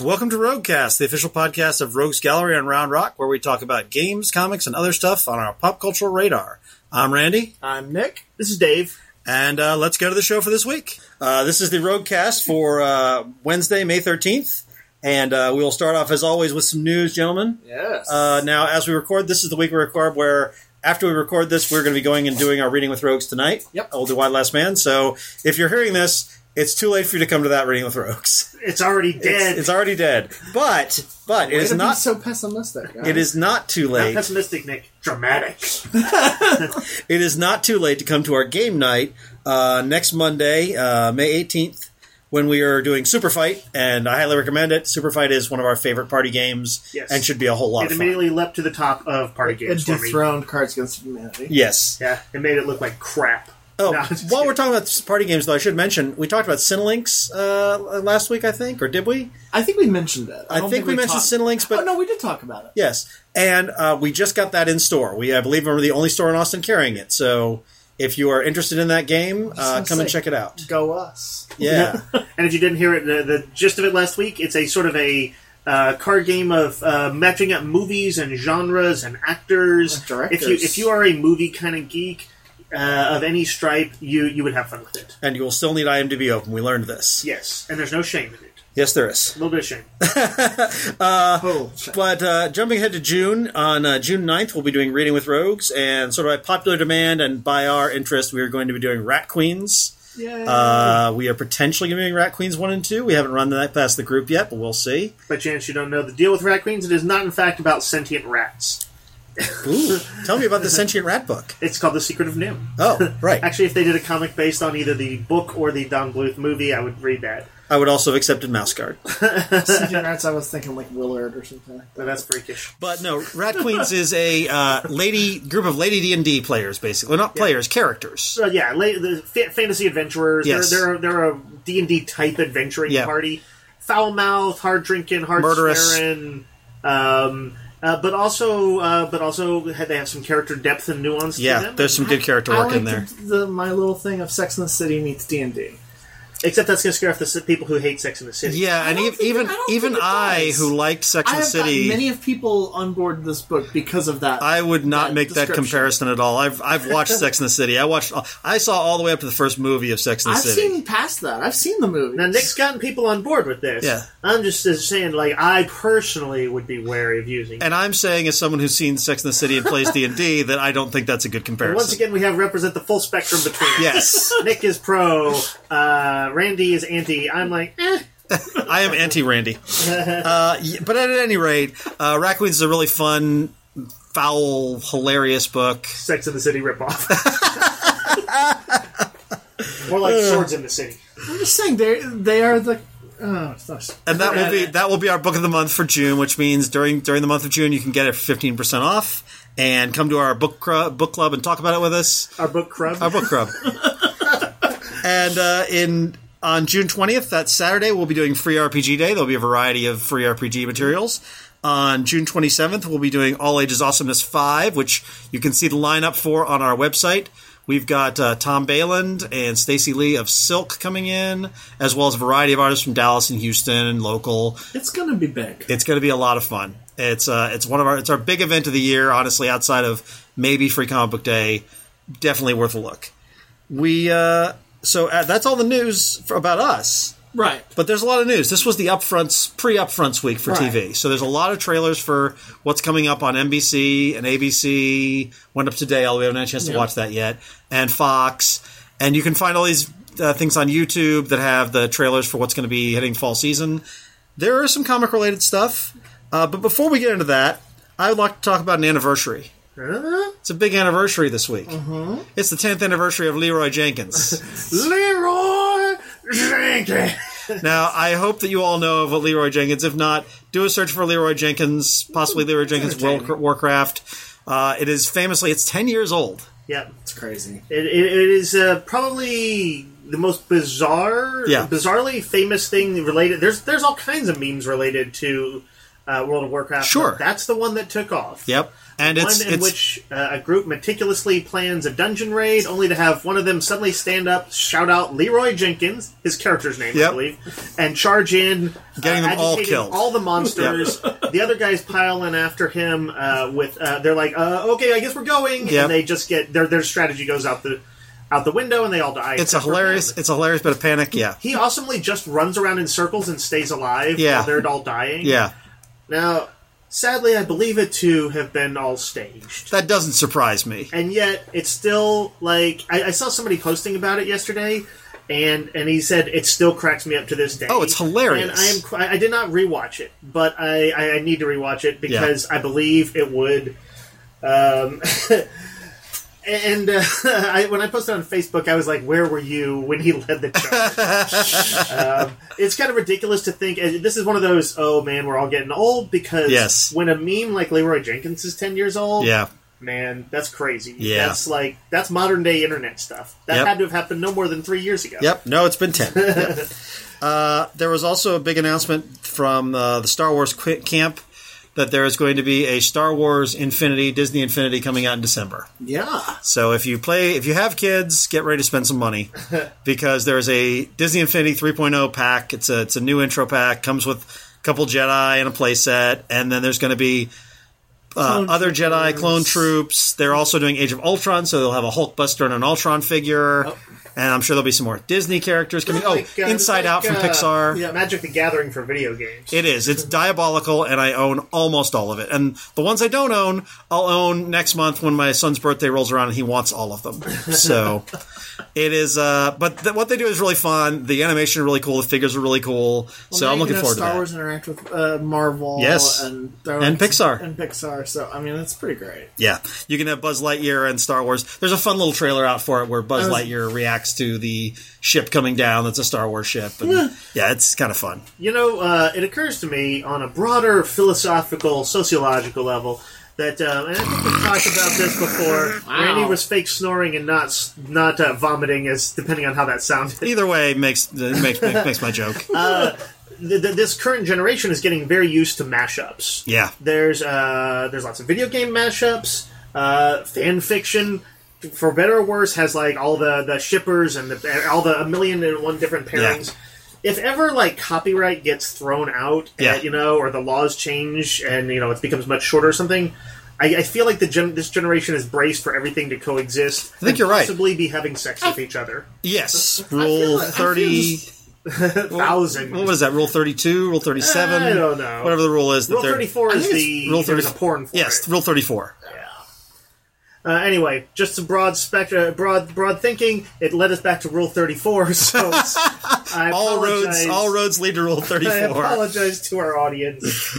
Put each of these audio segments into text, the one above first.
Welcome to Roguecast, the official podcast of Rogues Gallery on Round Rock, where we talk about games, comics, and other stuff on our pop cultural radar. I'm Randy. I'm Nick. This is Dave. And let's go to the show for this week. This is the Roguecast for Wednesday, May 13th. And we will start off, as always, with some news, gentlemen. Yes. Now, as we record, this is the week we record where, after we record this, we're going to be going and doing our Reading with Rogues tonight. Yep. We'll do Why Last Man. So if you're hearing this, it's too late for you to come to that Reading with Rogues. It's already dead. It's already dead. But it is not so pessimistic. Guys. It is not too late. Not pessimistic, Nick. Dramatic. It is not too late to come to our game night next Monday, May 18th, when we are doing Super Fight, and I highly recommend it. Super Fight is one of our favorite party games, and should be a whole lot of fun. It immediately leapt to the top of party games for me. It dethroned Cards Against Humanity. Yes. Yeah, it made it look like crap. Oh, No, while we're talking about party games, though, I should mention, we talked about Cinelinx last week, I think, or did we? I think we mentioned it. I think we mentioned Cinelinx, but... Oh, no, we did talk about it. Yes, and we just got that in store. I believe we're the only store in Austin carrying it, so if you are interested in that game, come and check it out. Go us. Yeah. And if you didn't hear it, the gist of it last week, it's a sort of a card game of matching up movies and genres and actors. Directors. If you are a movie kind of geek of any stripe, you would have fun with it. And you will still need IMDb open. We learned this. Yes, and there's no shame in it. Yes, there is. A little bit of shame. But jumping ahead to June, on June 9th, we'll be doing Reading with Rogues, and sort of by popular demand and by our interest, we are going to be doing Rat Queens. Yay. We are potentially going to be doing Rat Queens 1 and 2. We haven't run that past the group yet, but we'll see. By chance you don't know the deal with Rat Queens, it is not in fact about sentient rats. Ooh, tell me about the Sentient Rat book. It's called The Secret of Nim. Oh, right. Actually, if they did a comic based on either the book or the Don Bluth movie, I would read that. I would also have accepted Mouse Guard. Sentient Rats, I was thinking like Willard or something. But that's freakish. But no, Rat Queens is a group of Lady D&D players, basically. Well, not players, characters. So yeah, the fantasy adventurers. Yes. They're a D&D type adventuring party. Foul mouth, hard drinking, hard murderous. swearing. But also they have some character depth and nuance to them. Yeah, there's some good character work in there. My little thing of Sex and the City meets D&D. Except that's going to scare off the people who hate Sex and the City. Yeah, and even I, who liked Sex and the City... I have many of people on board this book because of that. I would not make that comparison at all. I've watched Sex and the City. I saw all the way up to the first movie of Sex and the City. I've seen past that. I've seen the movie. Now, Nick's gotten people on board with this. Yeah. I'm just saying, I personally would be wary of using it. And I'm saying, as someone who's seen Sex and the City and plays D&D, that I don't think that's a good comparison. And once again, we have represent the full spectrum between us. Yes. Nick is pro, Randy is anti, I'm like, I am anti-Randy. But at any rate, Rat Queens is a really fun, foul, hilarious book. Sex in the City ripoff. More like Swords in the City. I'm just saying, they are the... Oh, it's not... And that will be our book of the month for June, which means during the month of June you can get it for 15% off and come to our book club and talk about it with us. Our book club. And on June 20th, that's Saturday, we'll be doing Free RPG Day. There'll be a variety of free RPG materials. On June 27th, we'll be doing All Ages Awesomeness 5, which you can see the lineup for on our website. We've got Tom Bayland and Stacey Lee of Silk coming in, as well as a variety of artists from Dallas and Houston and local. It's going to be big. It's going to be a lot of fun. It's our big event of the year, honestly, outside of maybe Free Comic Book Day. Definitely worth a look. So that's all the news about us. Right. But there's a lot of news. This was the pre-upfronts week for TV. So there's a lot of trailers for what's coming up on NBC and ABC. Went up today, although we haven't had a chance to watch that yet. And Fox. And you can find all these things on YouTube that have the trailers for what's going to be hitting fall season. There is some comic-related stuff. But before we get into that, I would like to talk about an anniversary. It's a big anniversary this week. Mm-hmm. It's the 10th anniversary of Leroy Jenkins. Leroy Jenkins! Now, I hope that you all know of what Leroy Jenkins. If not, do a search for Leroy Jenkins, possibly Leroy Jenkins Warcraft. It is famously, it's 10 years old. Yeah. It's crazy. It is probably the most bizarrely famous thing related. There's all kinds of memes related to World of Warcraft. Sure. That's the one that took off. Yep. And One in which a group meticulously plans a dungeon raid, only to have one of them suddenly stand up, shout out Leroy Jenkins, his character's name, I believe, and charge in, getting them all killed. All the monsters. The other guys pile in after him with. They're like, okay, I guess we're going, and they just get their strategy goes out the window, and they all die. It's a hilarious bit of panic. Yeah. He awesomely just runs around in circles and stays alive while they're all dying. Yeah. Now, sadly, I believe it to have been all staged. That doesn't surprise me. And yet, it's still, like... I saw somebody posting about it yesterday, and he said it still cracks me up to this day. Oh, it's hilarious. And I did not rewatch it, but I need to rewatch it because I believe it would... And when I posted on Facebook, I was like, where were you when he led the charge? It's kind of ridiculous to think... This is one of those, oh man, we're all getting old, because when a meme like Leroy Jenkins is 10 years old, man, that's crazy. Yeah. That's modern day internet stuff. That had to have happened no more than 3 years ago. Yep. No, it's been 10. There was also a big announcement from the Star Wars camp that there is going to be a Star Wars Disney Infinity coming out in December. Yeah. So if you have kids, get ready to spend some money because there's a Disney Infinity 3.0 pack. It's a new intro pack, comes with a couple Jedi and a playset, and then there's going to be other Jedi clone troops. They're also doing Age of Ultron, so they'll have a Hulkbuster and an Ultron figure. Oh. And I'm sure there'll be some more Disney characters coming. Inside Out from Pixar. Yeah, Magic the Gathering for video games. It is. It's diabolical, and I own almost all of it. And the ones I don't own, I'll own next month when my son's birthday rolls around and he wants all of them. So it is. But what they do is really fun. The animation is really cool. The figures are really cool. So I'm looking forward to that. Star Wars interact with Marvel. Yes. And Pixar. And Pixar. So, I mean, that's pretty great. Yeah. You can have Buzz Lightyear and Star Wars. There's a fun little trailer out for it where Buzz Lightyear reacts to the ship coming down that's a Star Wars ship. And, it's kind of fun. You know, it occurs to me on a broader philosophical, sociological level that, and I think we've talked about this before, Randy was fake snoring and not vomiting, as depending on how that sounded. Either way makes my joke. This current generation is getting very used to mashups. Yeah. There's lots of video game mashups, fan fiction, for better or worse, has like all the shippers and all the 1,000,001 different pairings. Yeah. If ever like copyright gets thrown out, or the laws change and it becomes much shorter or something, I feel like this generation is braced for everything to coexist. I think you're right. Possibly be having sex with each other. Yes, Rule 30. 1,000. What was that? Rule 32? Rule 37? I don't know. Whatever the rule is. Rule 34 is Rule 30. There's a porn for yes, it. Rule 34. Anyway, just some broad thinking. It led us back to Rule 34. So I apologize. All roads lead to Rule 34. I apologize to our audience.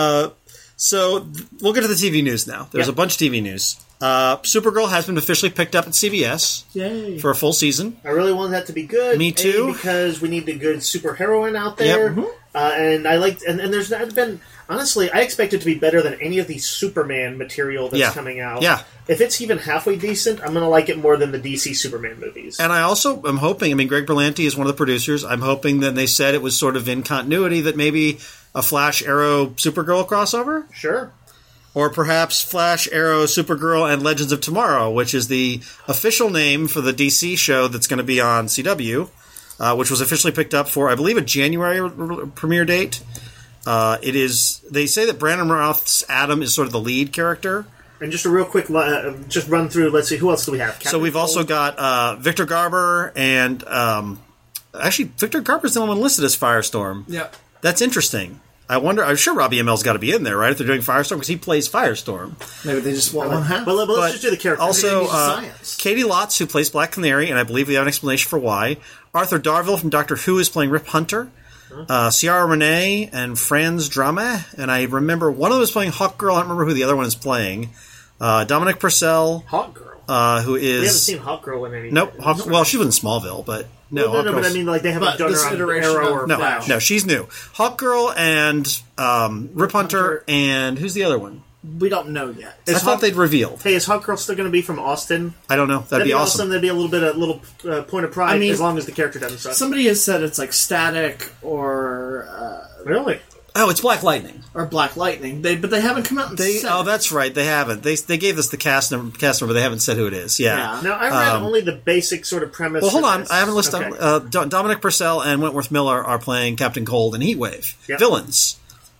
So we'll get to the TV news now. There's a bunch of TV news. Supergirl has been officially picked up at CBS. Yay. For a full season. I really want that to be good. Me too. Because we need a good superheroine out there. Yep. And I liked, and there's not been, honestly, I expect it to be better than any of the Superman material that's coming out. Yeah. If it's even halfway decent, I'm going to like it more than the DC Superman movies. And I also am hoping, Greg Berlanti is one of the producers, I'm hoping that they said it was sort of in continuity that maybe a Flash, Arrow, Supergirl crossover? Sure. Or perhaps Flash, Arrow, Supergirl, and Legends of Tomorrow, which is the official name for the DC show that's going to be on CW, which was officially picked up for, I believe, a January premiere date. It is. They say that Brandon Routh's Adam is sort of the lead character. And just a real quick, just run through, let's see, who else do we have? Captain so we've Cold? Also got Victor Garber, and actually, Victor Garber's the one listed as Firestorm. Yeah. That's interesting. I wonder, I'm sure Robbie Amell's got to be in there, right, if they're doing Firestorm, because he plays Firestorm. Maybe they just want one half. But let's just do the character. Also, Katie Lotz, who plays Black Canary, and I believe we have an explanation for why. Arthur Darvill from Doctor Who is playing Rip Hunter. Ciara Renee and Franz Drama, and I remember one of them is playing Hawkgirl. I don't remember who the other one is playing. Dominic Purcell, Hawkgirl, who is we haven't seen Hawkgirl in any. Nope. Well, she was in Smallville, but no. No, but I mean, like they haven't done her on Arrow or Flash. No, she's new. Hawkgirl and Rip Hunter, and who's the other one? We don't know yet. I thought they'd revealed. Hey, is Hawkgirl still going to be from Austin? I don't know. That'd be awesome. That'd be a little point of pride, as long as the character doesn't suck. Somebody has said it's like Static or really. Oh, it's Black Lightning. or Black Lightning. But they haven't come out and said. Oh, that's right. They haven't. They gave us the cast number, but they haven't said who it is. Yeah. Now, I read only the basic sort of premise. Well, hold on. this. I haven't listed. Okay. Dominic Purcell and Wentworth Miller are playing Captain Cold and Heatwave. Yep. Villains.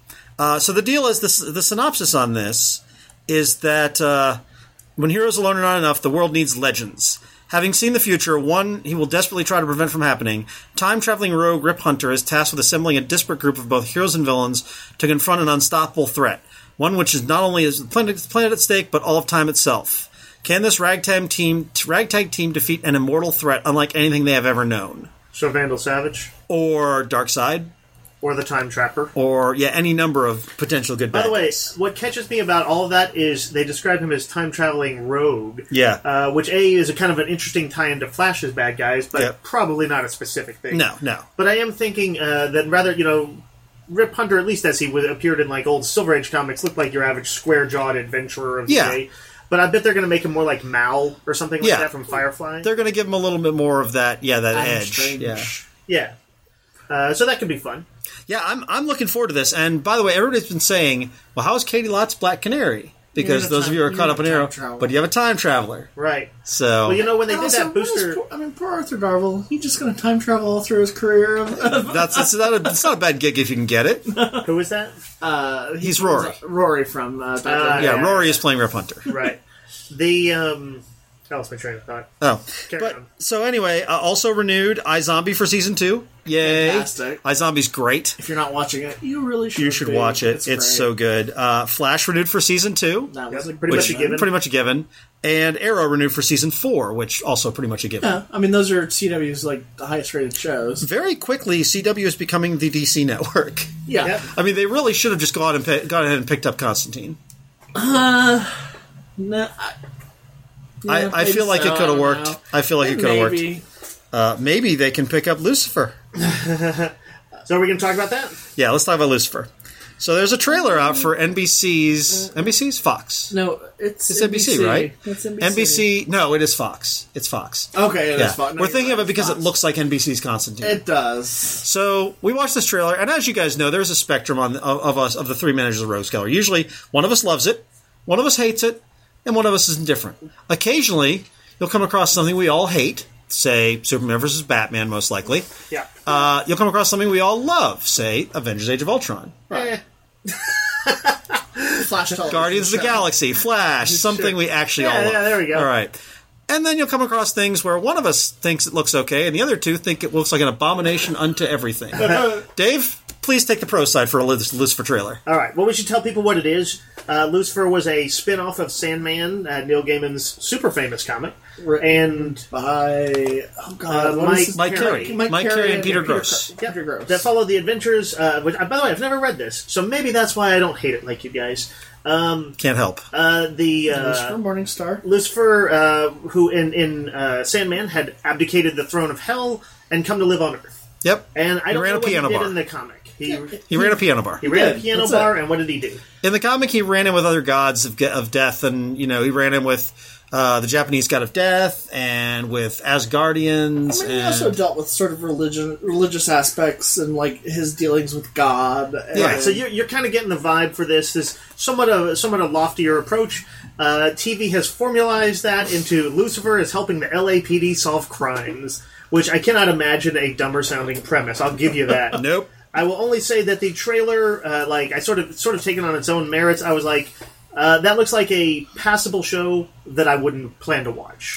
So the deal is, the synopsis on this is that when heroes alone are not enough, the world needs legends. Having seen the future, one he will desperately try to prevent from happening, time-traveling rogue Rip Hunter is tasked with assembling a disparate group of both heroes and villains to confront an unstoppable threat, one which is not only is the planet at stake, but all of time itself. Can this ragtag team defeat an immortal threat unlike anything they have ever known? So Vandal Savage. Or Darkseid? Or the Time Trapper. Or, any number of potential good bad By the way, guys. what catches me about all of that is they describe him as time-traveling rogue. Yeah. Which, is a kind of an interesting tie-in to Flash's bad guys, but probably not a specific thing. No. But I am thinking that rather, Rip Hunter, at least as he appeared in, like, old Silver Age comics, looked like your average square-jawed adventurer of the day. But I bet they're going to make him more like Mal or something like that from Firefly. They're going to give him a little bit more of that, that edge. Strange. Yeah. So that could be fun. Yeah, I'm looking forward to this. And by the way, everybody's been saying, well, how is Katie Lott's Black Canary? Because those of you who are caught up in Arrow, but you have a time traveler. Right. So, well, when they did that booster... poor Arthur Darvill, he's just going to time travel all through his career. It's not a bad gig if you can get it. Who is that? He's Rory. Rory from Doctor Who. Yeah, Rory is playing Rip Hunter. Right. The... I lost my train of thought. Oh. So anyway, also renewed iZombie for Season 2. Yay. Fantastic. iZombie's great. If you're not watching it, you really should. You should watch it. It's so good. Flash renewed for Season 2. That was pretty much a given. And Arrow renewed for Season 4, which also pretty much a given. Yeah, I mean, those are CW's, the highest rated shows. Very quickly, CW is becoming the DC network. Yeah. Yep. I mean, they really should have just gone ahead and picked up Constantine. No, I feel like it could have worked. I feel like it could have worked. Maybe they can pick up Lucifer. So are we going to talk about that? Yeah, let's talk about Lucifer. So there's a trailer out for NBC's Fox. No, it's NBC, right? It's NBC. No, it is Fox. It's Fox. Okay, it is Fox. No, we're thinking of it because Fox. It looks like NBC's Constantine. It does. So we watched this trailer, and as you guys know, there's a spectrum of the three managers of Rogues Gallery. Usually, one of us loves it, one of us hates it, and one of us is indifferent. Occasionally, you'll come across something we all hate, say Superman vs. Batman, most likely. Yeah. You'll come across something we all love, say Avengers: Age of Ultron. Right. Flash television Guardians of the Galaxy, Flash, something we actually all love. Yeah, there we go. All right. And then you'll come across things where one of us thinks it looks okay, and the other two think it looks like an abomination unto everything. Dave, please take the pro side for a Lucifer trailer. All right. Well, we should tell people what it is. Lucifer was a spin-off of Sandman, Neil Gaiman's super famous comic. And by Mike Carey. Mike Carey and Peter Gross. Peter Gross. That followed the adventures, which, by the way, I've never read this, so maybe that's why I don't hate it like you guys. Can't help. Lucifer Morningstar. Lucifer, who in Sandman had abdicated the throne of hell and come to live on Earth. Yep. And I don't ran know a what he piano did bar. in the comic. He ran a piano bar. He ran a piano bar, and what did he do? In the comic, he ran in with other gods of death, and he ran in with the Japanese god of death, and with Asgardians. I mean, he also dealt with sort of religious aspects and his dealings with God. Right. So you're kind of getting the vibe for this somewhat a loftier approach. TV has formalized that into Lucifer as helping the LAPD solve crimes, which I cannot imagine a dumber sounding premise. I'll give you that. Nope. I will only say that the trailer, I sort of taken on its own merits. I was like, that looks like a passable show that I wouldn't plan to watch.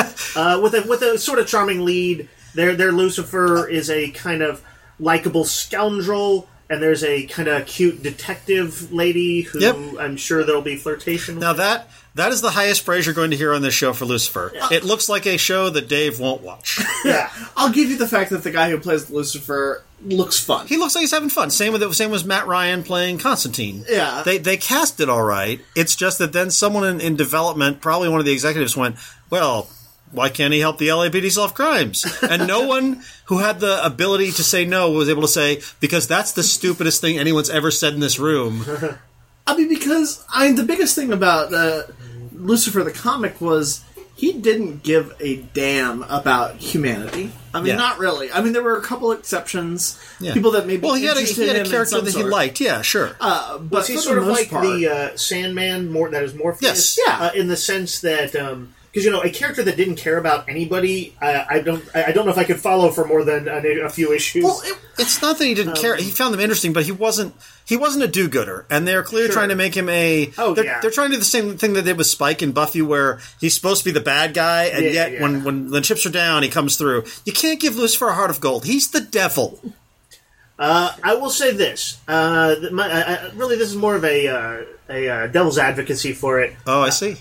With a sort of charming lead, their Lucifer is a kind of likable scoundrel, and there's a kind of cute detective lady who I'm sure there'll be flirtation with. Now that is the highest praise you're going to hear on this show for Lucifer. It looks like a show that Dave won't watch. Yeah. I'll give you the fact that the guy who plays Lucifer looks fun. He looks like he's having fun. Same with Matt Ryan playing Constantine. Yeah. They cast it all right. It's just that then someone in development, probably one of the executives, went, well, why can't he help the LAPD solve crimes? And no one who had the ability to say no was able to say, because that's the stupidest thing anyone's ever said in this room. I mean, because the biggest thing about Lucifer the comic was he didn't give a damn about humanity. I mean, Yeah. not really. I mean, there were a couple exceptions. Yeah. People that maybe he had a interested him in character some that he sort. liked. Yeah, sure. But Was he for sort the of most like part, the Sandman, that is Morpheus? Yes. Yeah. In the sense that because a character that didn't care about anybody, I don't know if I could follow for more than a few issues. well, It's not that he didn't care. He found them interesting, but he wasn't a do-gooder. And they're clearly Sure. trying to make him they're trying to do the same thing they did with Spike and Buffy, where he's supposed to be the bad guy, and yet when the chips are down, he comes through. You can't give Lucifer a heart of gold. He's the devil. I will say this. Really, this is more of a devil's advocacy for it. Oh, I see.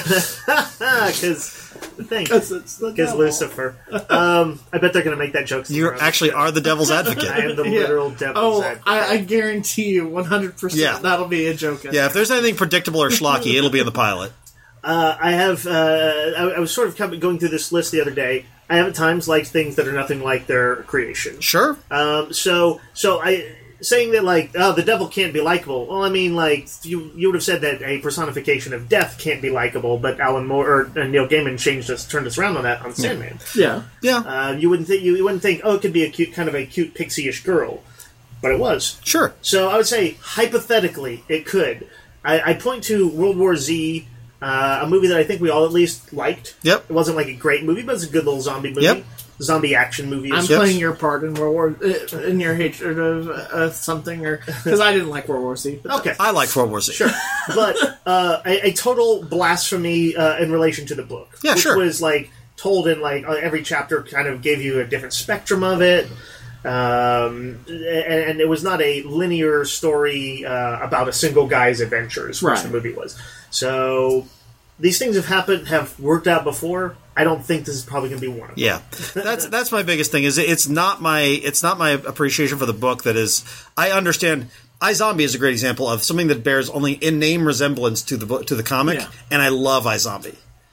Because Lucifer. I bet they're going to make that joke. You actually are the devil's advocate. I am the literal devil's advocate. I guarantee you 100% that'll be a joke. Yeah, if there's anything predictable or schlocky, it'll be in the pilot. I was sort of going through this list the other day. I have at times liked things that are nothing like their creation. Sure. So saying that the devil can't be likable. Well, I mean, you would have said that a personification of death can't be likable, but Alan Moore or Neil Gaiman turned us around on that on Sandman. Yeah. You wouldn't think it could be a cute pixie-ish girl, but it was. Sure. So I would say hypothetically it could. I point to World War Z. A movie that I think we all at least liked. Yep. It wasn't like a great movie, but it's a good little zombie movie. Yep. Zombie action movie. I'm playing your part in World War in your hatred of something, or because I didn't like World War Z. But Okay. I like World War Z. Sure. But a total blasphemy in relation to the book. Yeah, which sure. was told in every chapter kind of gave you a different spectrum of it. And it was not a linear story about a single guy's adventures, which the movie was. So these things have worked out before. I don't think this is probably going to be one of them. Yeah, that's my biggest thing. Is it's not my appreciation for the book that is. I understand. iZombie is a great example of something that bears only in name resemblance to the comic, and I love iZombie.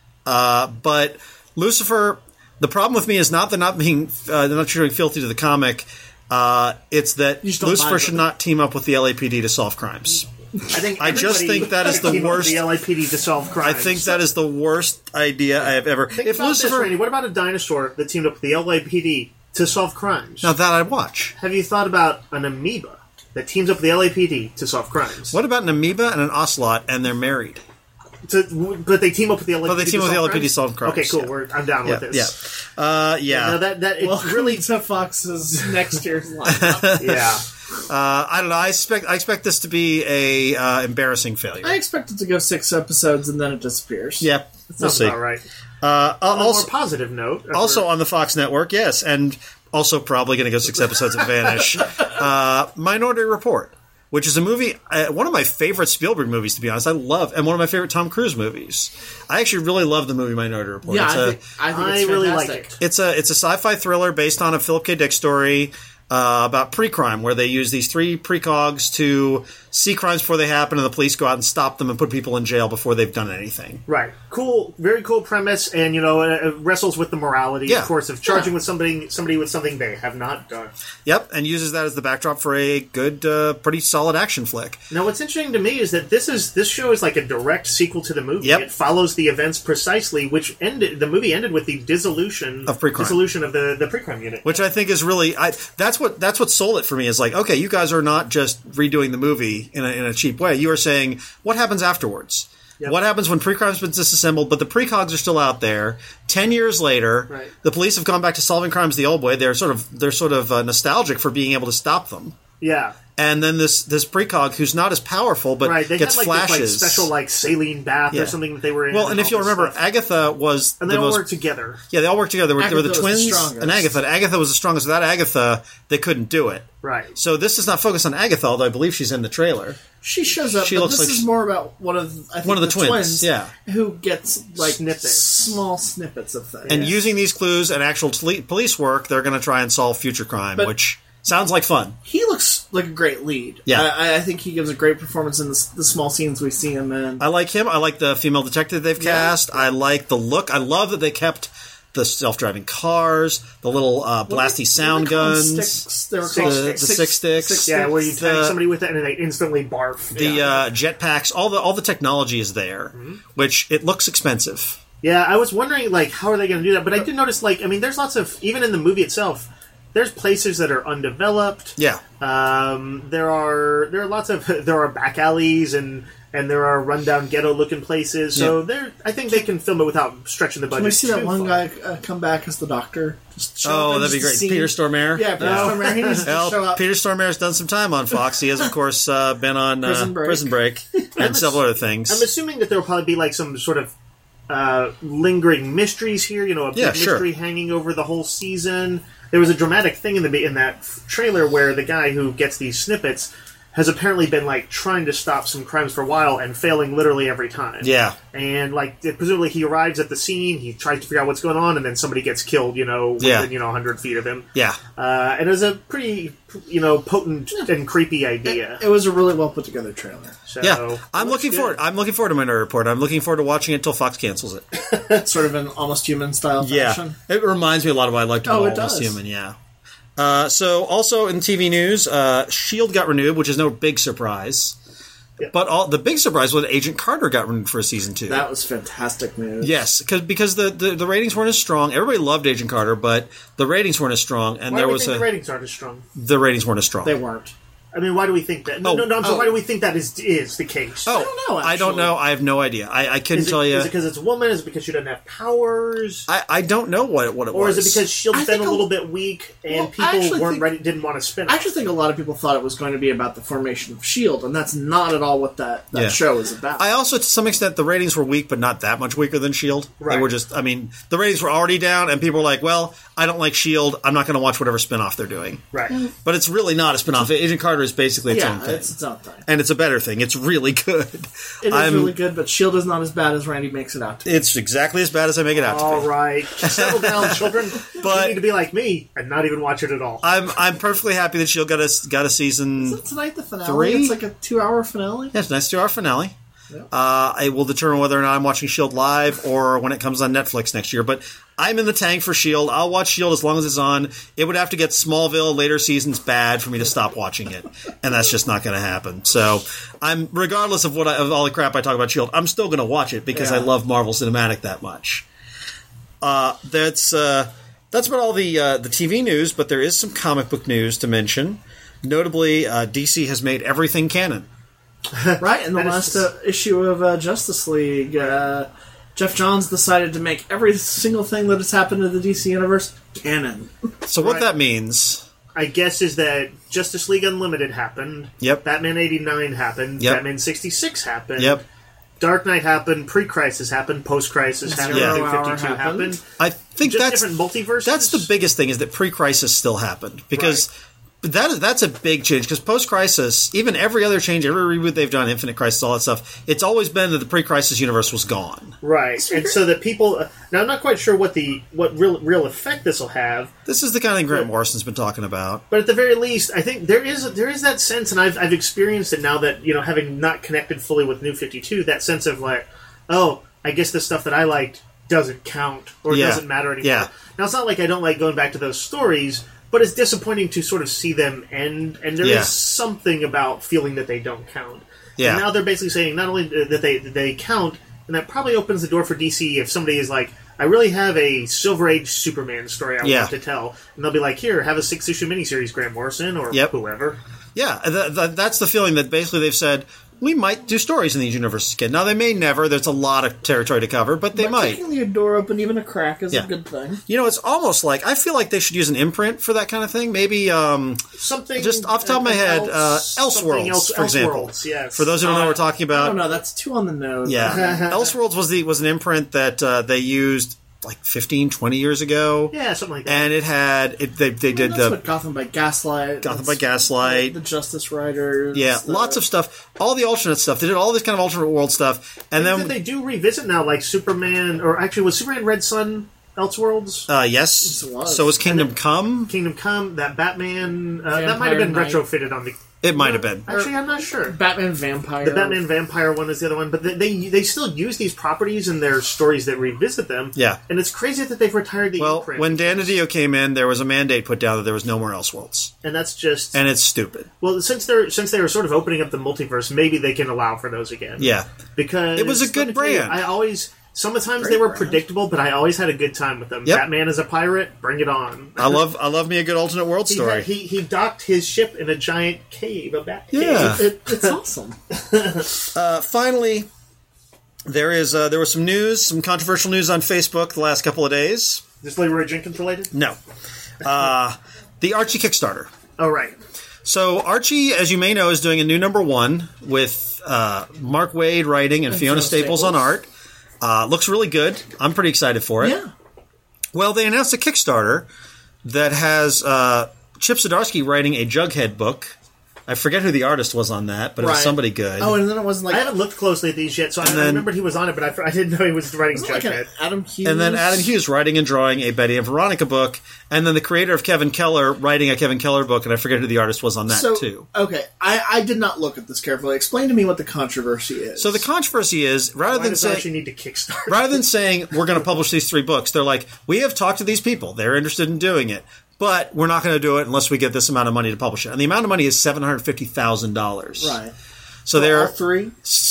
But Lucifer, the problem with me is not not being not showing filthy to the comic. It's that Lucifer should not team up with the LAPD to solve crimes. I just think that is the worst. The LAPD to solve crimes. I think that is the worst idea I have ever. Think about this, Randy. What about a dinosaur that teamed up with the LAPD to solve crimes? Now that I'd watch. Have you thought about an amoeba that teams up with the LAPD to solve crimes? What about an amoeba and an ocelot and they're married? But they team up with the LAPD. But they team up with the LAPD to solve crimes. Okay, cool. I'm down with this. Yeah. Now that it's really to Fox's next year's lineup. Yeah. I don't know. I expect this to be a embarrassing failure. I expect it to go 6 episodes and then it disappears. Yeah, we'll see. All right. On a more positive note. Also on the Fox network, yes, and also probably going to go 6 episodes and vanish. Minority Report, which is a movie, one of my favorite Spielberg movies, to be honest. I love, and one of my favorite Tom Cruise movies. I actually really love the movie Minority Report. Yeah, I think it's really like fantastic. it. It's a sci-fi thriller based on a Philip K. Dick story. About pre-crime, where they use these 3 precogs to see crimes before they happen, and the police go out and stop them and put people in jail before they've done anything. Right. Cool. Very cool premise, and it wrestles with the morality, of course, of charging with somebody with something they have not done. Yep, and uses that as the backdrop for a good, pretty solid action flick. Now, what's interesting to me is that this show is like a direct sequel to the movie. Yep. It follows the events precisely, which the movie ended with the dissolution of pre-crime. Dissolution of the pre-crime unit, which I think is really that's what sold it for me. Is like, okay, you guys are not just redoing the movie in a cheap way. You are saying what happens afterwards. Yep. What happens when pre-crime's been disassembled, but the precogs are still out there? 10 years later, the police have gone back to solving crimes the old way. They're sort of nostalgic for being able to stop them. Yeah. And then this precog who's not as powerful, but they gets had flashes. This, special saline bath or something that they were in. Well, and if you'll remember, stuff. Agatha was and they all worked together. Yeah, they all worked together. They were the twins and Agatha. And Agatha was the strongest. Without Agatha, they couldn't do it. Right. So this does not focus on Agatha, although I believe she's in the trailer. She shows up. She looks this is more about one of the twins. Yeah, who gets small snippets of things. And using these clues and actual police work, they're going to try and solve future crime, which sounds like fun. He looks like a great lead. Yeah. I think he gives a great performance in the small scenes we see him in. I like him. I like the female detective they've cast. I like the look. I love that they kept the self-driving cars, the little blasty sound guns, they were called the six sticks. Yeah, where you tag somebody with it and they instantly barf. The jetpacks, all the technology is there, which it looks expensive. Yeah, I was wondering, like, how are they going to do that? But I did notice, like, I mean, there's lots of, even in the movie itself, there's places that are undeveloped. Yeah. There are lots of, there are back alleys and there are rundown ghetto-looking places. So I think they can film it without stretching the budget. Can we see that too one far. guy come back as the doctor? Just show up and That'd be just great. see- Peter Stormare. Yeah, Peter Stormare. He needs to show Well, up. Peter Stormare's done some time on Fox. He has, of course, been on Prison Break. and several other things. I'm assuming that there will probably be, like, some sort of lingering mysteries here. You know, a big mystery hanging over the whole season. There was a dramatic thing in that trailer where the guy who gets these snippets has apparently been, like, trying to stop some crimes for a while and failing literally every time. Yeah. And, like, presumably he arrives at the scene, he tries to figure out what's going on, and then somebody gets killed, within, 100 feet of him. Yeah. And it was a pretty, potent and creepy idea. It was a really well put together trailer. So, Yeah. I'm looking forward to Minority Report. I'm looking forward to watching it until Fox cancels it. Sort of an Almost Human style fashion. It reminds me a lot of what I liked about it Almost does. Human, yeah. So, also in TV news, S.H.I.E.L.D. got renewed, which is no big surprise. Yeah. But the big surprise was that Agent Carter got renewed for season 2. That was fantastic news. Yes, because the ratings weren't as strong. Everybody loved Agent Carter, but the ratings weren't as strong, and why there do we was think the ratings aren't as strong? the ratings weren't as strong. They weren't. I mean, why do we think that? No, why do we think that is the case? Oh, I don't know, I don't actually. know. I have no idea. I couldn't tell you. Is it because it's a woman? Is it because she doesn't have powers? I don't know what it was. Or is it because Shield's I been think a little bit weak and Well, I actually people think- didn't want to spin it? I actually think a lot of people thought it was going to be about the formation of S.H.I.E.L.D., and that's not at all what that Yeah. show is about. I also, to some extent, the ratings were weak, but not that much weaker than S.H.I.E.L.D. Right. They were just, the ratings were already down, and people were like, well, I don't like S.H.I.E.L.D., I'm not going to watch whatever spinoff they're doing. Right. But it's really not a spinoff. Agent Carter is basically its own yeah, thing. it's its own thing. And it's a better thing. It's really good. It is really good, but S.H.I.E.L.D. is not as bad as Randy makes it out to be. It's exactly as bad as I make it out to All be. right. Settle down, children. But- you need to be like me and not even watch it at all. I'm perfectly happy that S.H.I.E.L.D. got a season. Is it tonight the finale? 3? It's like a 2-hour finale? Yeah, it's a nice 2-hour finale. Yeah. I will determine whether or not I'm watching S.H.I.E.L.D. live or when it comes on Netflix next year. But I'm in the tank for S.H.I.E.L.D. I'll watch S.H.I.E.L.D. as long as it's on. It would have to get Smallville later seasons bad for me to stop watching it, and that's just not going to happen. So I'm, regardless of of all the crap I talk about S.H.I.E.L.D., I'm still going to watch it because I love Marvel Cinematic that much. That's about all the TV news, but there is some comic book news to mention. Notably, DC has made everything canon. Right, in the That last is- issue of Justice League, Jeff Johns decided to make every single thing that has happened to the DC Universe canon. So what Right. that means... I guess is that Justice League Unlimited happened. Yep. Batman 89 happened. Yep. Batman 66 happened. Yep. Dark Knight happened. Pre-Crisis happened. Post-Crisis happened. Zero New Hour 52 happened. I think Just that's different multiverses. That's the biggest thing, is that pre-crisis still happened, because that's a big change. Because post-crisis, even every other change, every reboot they've done, Infinite Crisis, all that stuff, it's always been that the pre-crisis universe was gone. Right, and so that people now I'm not quite sure what real effect this will have, This is the kind of thing Grant Morrison's been talking about. but at the very least, I think there is that sense, and I've experienced it now that having not connected fully with New 52, that sense of like, oh, I guess the stuff that I liked doesn't count or Yeah. doesn't matter anymore. Yeah. Now it's not like I don't like going back to those stories, but it's disappointing to sort of see them end, and there is Yeah. something about feeling that they don't count. Yeah. And now they're basically saying not only that they count, and that probably opens the door for DC if somebody is like, I really have a Silver Age Superman story I Yeah. want to tell, and they'll be like, here, have a 6-issue miniseries, Grant Morrison, or Yep. whoever. Yeah, that's the feeling that basically they've said, we might do stories in these universes again. Now, they may never. There's a lot of territory to cover, but they might. Kicking the door open, even a crack, is Yeah. a good thing. It's almost like, I feel like they should use an imprint for that kind of thing. Maybe, Something just off the top of my head, something Elseworlds, for example. Elseworlds, yes. For those who don't know what we're talking I about, don't know, that's too on the nose. yeah. Elseworlds was an imprint that they used like 15, 20 years ago. Yeah, something like that. And they did That's the what Gotham by Gaslight. Gotham that's by Gaslight. The Justice Writers. Yeah, lots of stuff. All the alternate stuff. They did all this kind of alternate world stuff. And Did then, they do revisit now, like Superman, or actually, was Superman Red Sun Elseworlds? yes. It was. So was Kingdom Come. Kingdom Come, that Batman, that might have Vampire been Knight. retrofitted on the... It might have been. Actually, I'm not sure. Batman Vampire. The Batman Vampire one is the other one, but they still use these properties in their stories that revisit them. Yeah. And it's crazy that they've retired the Well, imprint. when Dan DiDio came in, there was a mandate put down that there was no more Elseworlds. And that's just... And it's stupid. Well, since they were sort of opening up the multiverse, maybe they can allow for those again. Yeah. Because... It was a let good me tell you, brand. I always... Sometimes Great they were brand. predictable, but I always had a good time with them. Yep. Batman as a pirate, bring it on. I love me a good alternate world story. He docked his ship in a giant cave, a bat Yeah. cave. It's awesome. Finally, there was some news, some controversial news on Facebook the last couple of days. Is this Leroy Jenkins related? No. The Archie Kickstarter. Oh, right. So Archie, as you may know, is doing a new #1 with Mark Waid writing and Fiona Staples on art. Looks really good. I'm pretty excited for it. Yeah. Well, they announced a Kickstarter that has Chip Zdarsky writing a Jughead book. I forget who the artist was on that, but it was somebody good. Oh, and then it wasn't like I haven't looked closely at these yet, so I remembered he was on it, but I didn't know he was writing like an Jughead. Adam Hughes. And then Adam Hughes writing and drawing a Betty and Veronica book, and then the creator of Kevin Keller writing a Kevin Keller book, and I forget who the artist was on that too. Okay, I did not look at this carefully. Explain to me what the controversy is. So the controversy is Why does Archie need to kickstart? rather than saying we're going to publish these 3 books, they're like, we have talked to these people, they're interested in doing it, but we're not going to do it unless we get this amount of money to publish it. And the amount of money is $750,000. right. So All they're 3?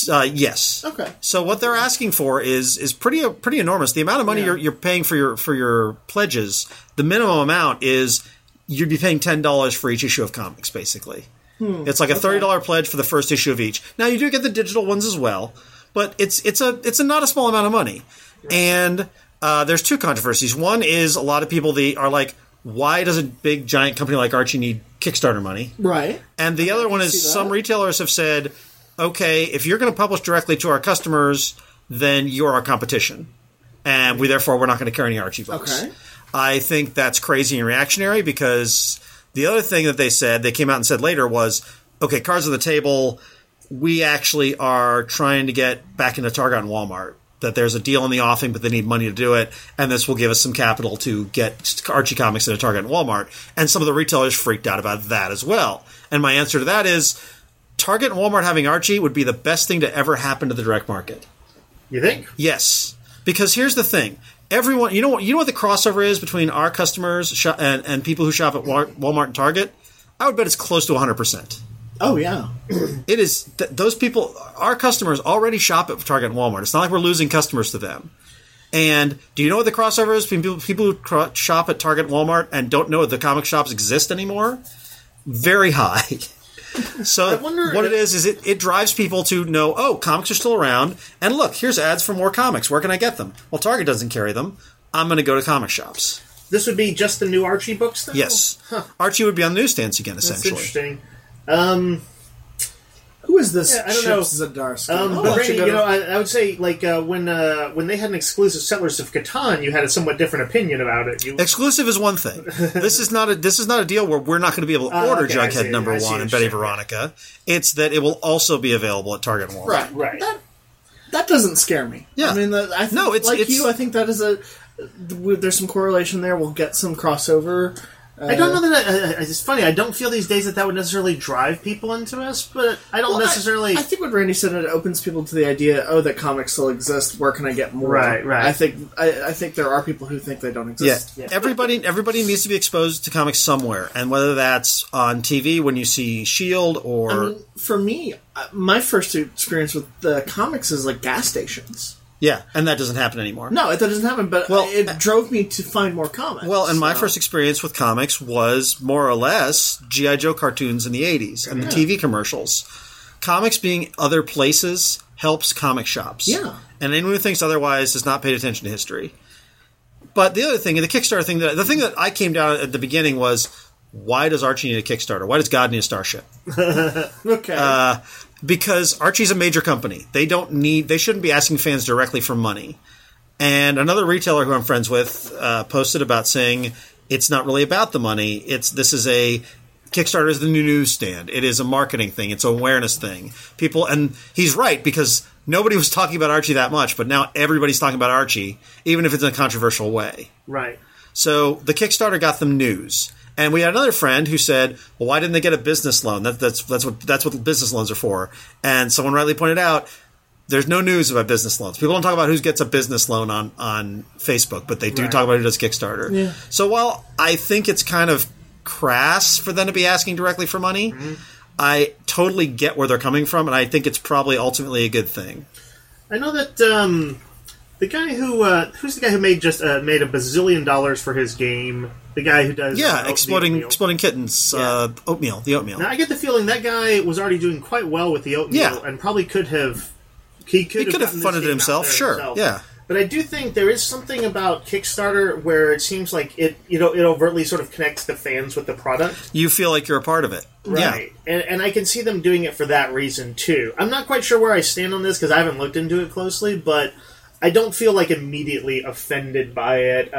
yes. Okay. So what they're asking for is pretty enormous. The amount of money you're paying for your pledges, the minimum amount is you'd be paying $10 for each issue of comics, basically. It's like a $30 pledge for the first issue of each. Now you do get the digital ones as well, but it's a not a small amount of money. Right. And there's 2 controversies. One is a lot of people are like, why does a big giant company like Archie need Kickstarter money? Right. And the other one is some retailers have said, okay, if you're going to publish directly to our customers, then you're our competition. And we're not going to carry any Archie books. Okay. I think that's crazy and reactionary because the other thing that they came out and said later was, okay, cards on the table, we actually are trying to get back into Target and Walmart. That there's a deal in the offing, but they need money to do it, and this will give us some capital to get Archie comics into Target and Walmart. And some of the retailers freaked out about that as well. And my answer to that is, Target and Walmart having Archie would be the best thing to ever happen to the direct market. You think? Yes, because here's the thing: everyone, you know what the crossover is between our customers and people who shop at Walmart and Target. I would bet it's close to 100%. Oh, yeah. It is those people, our customers already shop at Target and Walmart. It's not like we're losing customers to them. And do you know what the crossover is between people who shop at Target and Walmart and don't know that the comic shops exist anymore? Very high. So what it is it drives people to know, oh, comics are still around. And look, here's ads for more comics. Where can I get them? Well, Target doesn't carry them. I'm going to go to comic shops. This would be just the new Archie books, then? Yes. Huh. Archie would be on the newsstands again, essentially. That's interesting. Who is this? I don't know. Zdarsky? But Randy, I would say when they had an exclusive Settlers of Catan, you had a somewhat different opinion about it. Exclusive is one thing. This is not a deal where we're not going to be able to order Jughead #1 and Betty Veronica. It's that it will also be available at Target and Walmart. Right. That doesn't scare me. Yeah. I mean, I think, I think that is there's some correlation there. We'll get some crossover. I don't know that. It's funny. I don't feel these days that would necessarily drive people into us, but I don't necessarily. I think what Randy said, it opens people to the idea. Oh, that comics still exist. Where can I get more? Right. I think there are people who think they don't exist. Yeah. Everybody needs to be exposed to comics somewhere, and whether that's on TV when you see S.H.I.E.L.D. or. I mean, for me, my first experience with the comics is like gas stations. Yeah, and that doesn't happen anymore. No, that doesn't happen, but it drove me to find more comics. Well, and my first experience with comics was more or less G.I. Joe cartoons in the 80s and the TV commercials. Comics being other places helps comic shops. Yeah. And anyone who thinks otherwise has not paid attention to history. But the other thing, the Kickstarter thing, the thing that I came down at the beginning was, why does Archie need a Kickstarter? Why does God need a Starship? Okay. Because Archie's a major company. They shouldn't be asking fans directly for money. And another retailer who I'm friends with posted about saying it's not really about the money. Kickstarter is the new newsstand. It is a marketing thing. It's an awareness thing. And he's right, because nobody was talking about Archie that much, but now everybody's talking about Archie, even if it's in a controversial way. Right. So the Kickstarter got them news. And we had another friend who said, well, why didn't they get a business loan? That's what business loans are for. And someone rightly pointed out, there's no news about business loans. People don't talk about who gets a business loan on Facebook, but they do talk about who does Kickstarter. Yeah. So while I think it's kind of crass for them to be asking directly for money, I totally get where they're coming from, and I think it's probably ultimately a good thing. I know that The guy who's the guy who made made $1 bazillion for his game? The guy who does Exploding Kittens, the Oatmeal. Now I get the feeling that guy was already doing quite well with the Oatmeal, and probably could have funded it himself. Sure, yeah. But I do think there is something about Kickstarter where it seems like it overtly sort of connects the fans with the product. You feel like you're a part of it. Right. Yeah. And I can see them doing it for that reason, too. I'm not quite sure where I stand on this because I haven't looked into it closely, but I don't feel like immediately offended by it.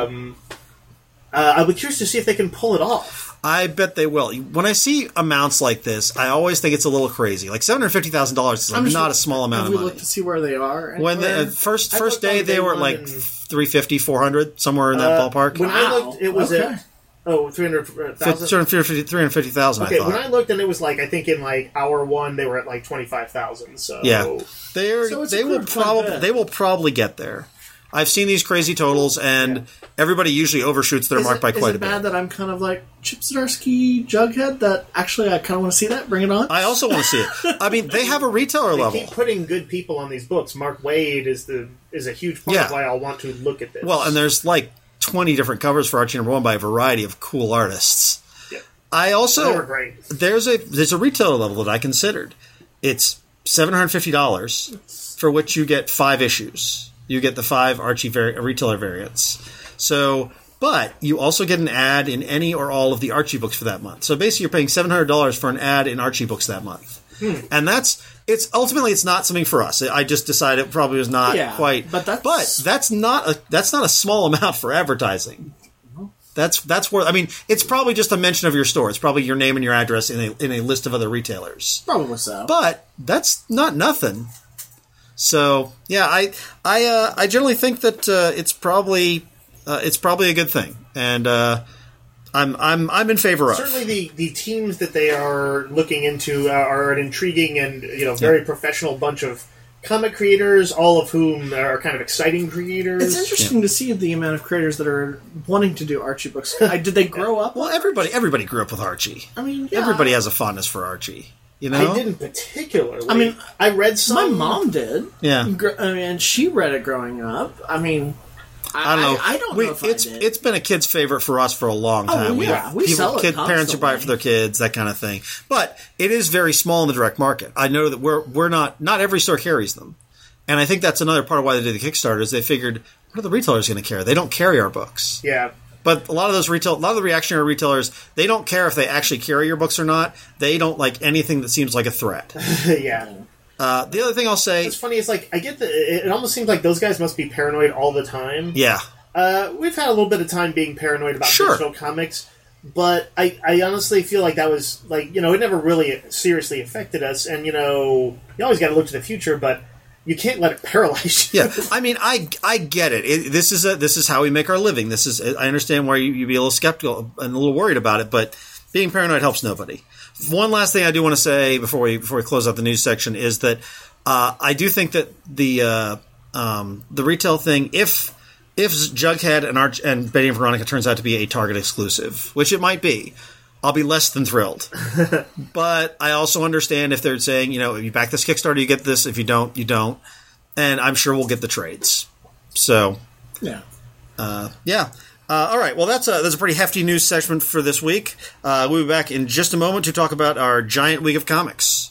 I'd be curious to see if they can pull it off. I bet they will. When I see amounts like this, I always think it's a little crazy. Like $750,000 is not a small amount of money. We look to see where they are. When the first day they were at like 350, 400, somewhere in that ballpark. When I looked, it was at 300,000. 350,000. Okay, when I looked, and it was like I think in like hour one they were at like 25,000. So yeah, they will probably get there. I've seen these crazy totals, and everybody usually overshoots their mark by quite a bit. Is it bad that I'm kind of like Chip Zdarsky Jughead? That actually I kind of want to see that. Bring it on. I also want to see it. I mean, they have a retailer level. They keep putting good people on these books. Mark Wade is a huge part of why I'll want to look at this. Well, and there's like 20 different covers for Archie #1 by a variety of cool artists. Yeah. I also they were great. There's a retailer level that I considered. It's $750 for which you get 5 issues. You get the 5 Archie retailer variants. So, but you also get an ad in any or all of the Archie books for that month. So basically, you're paying $700 for an ad in Archie books that month, and ultimately it's not something for us. I just decided it probably was not quite. But that's not a small amount for advertising. That's worth. I mean, it's probably just a mention of your store. It's probably your name and your address in a list of other retailers. Probably so. But that's not nothing. So yeah, I generally think that it's probably a good thing, and I'm in favor of. Certainly, the teams that they are looking into are an intriguing and very professional bunch of comic creators, all of whom are kind of exciting creators. It's interesting to see the amount of creators that are wanting to do Archie books. Did they grow up? Well, everybody grew up with Archie. I mean, everybody has a fondness for Archie. You know? I didn't particularly. I mean, I read some. My mom did. Yeah. And she read it growing up. I mean, I don't know. I don't know if it's been a kid's favorite for us for a long time. We sell it parents who buy it for their kids, that kind of thing. But it is very small in the direct market. I know that we're not every store carries them. And I think that's another part of why they did the Kickstarter is they figured, what are the retailers going to care? They don't carry our books. Yeah. But a lot of the reactionary retailers, they don't care if they actually carry your books or not. They don't like anything that seems like a threat. Yeah. The other thing I'll say... What's funny is, like, I get it almost seems like those guys must be paranoid all the time. Yeah. We've had a little bit of time being paranoid about digital comics, but I honestly feel like that was, like, it never really seriously affected us, and, you always got to look to the future, but you can't let it paralyze you. Yeah, I mean, I get it. This is how we make our living. I understand why you'd be a little skeptical and a little worried about it, but being paranoid helps nobody. One last thing I do want to say before we close out the news section is that I do think that the retail thing, if Jughead and Betty and Veronica turns out to be a Target exclusive, which it might be, I'll be less than thrilled. But I also understand if they're saying, if you back this Kickstarter, you get this. If you don't, you don't. And I'm sure we'll get the trades. So, yeah. All right. Well, that's a pretty hefty news segment for this week. We'll be back in just a moment to talk about our giant week of comics.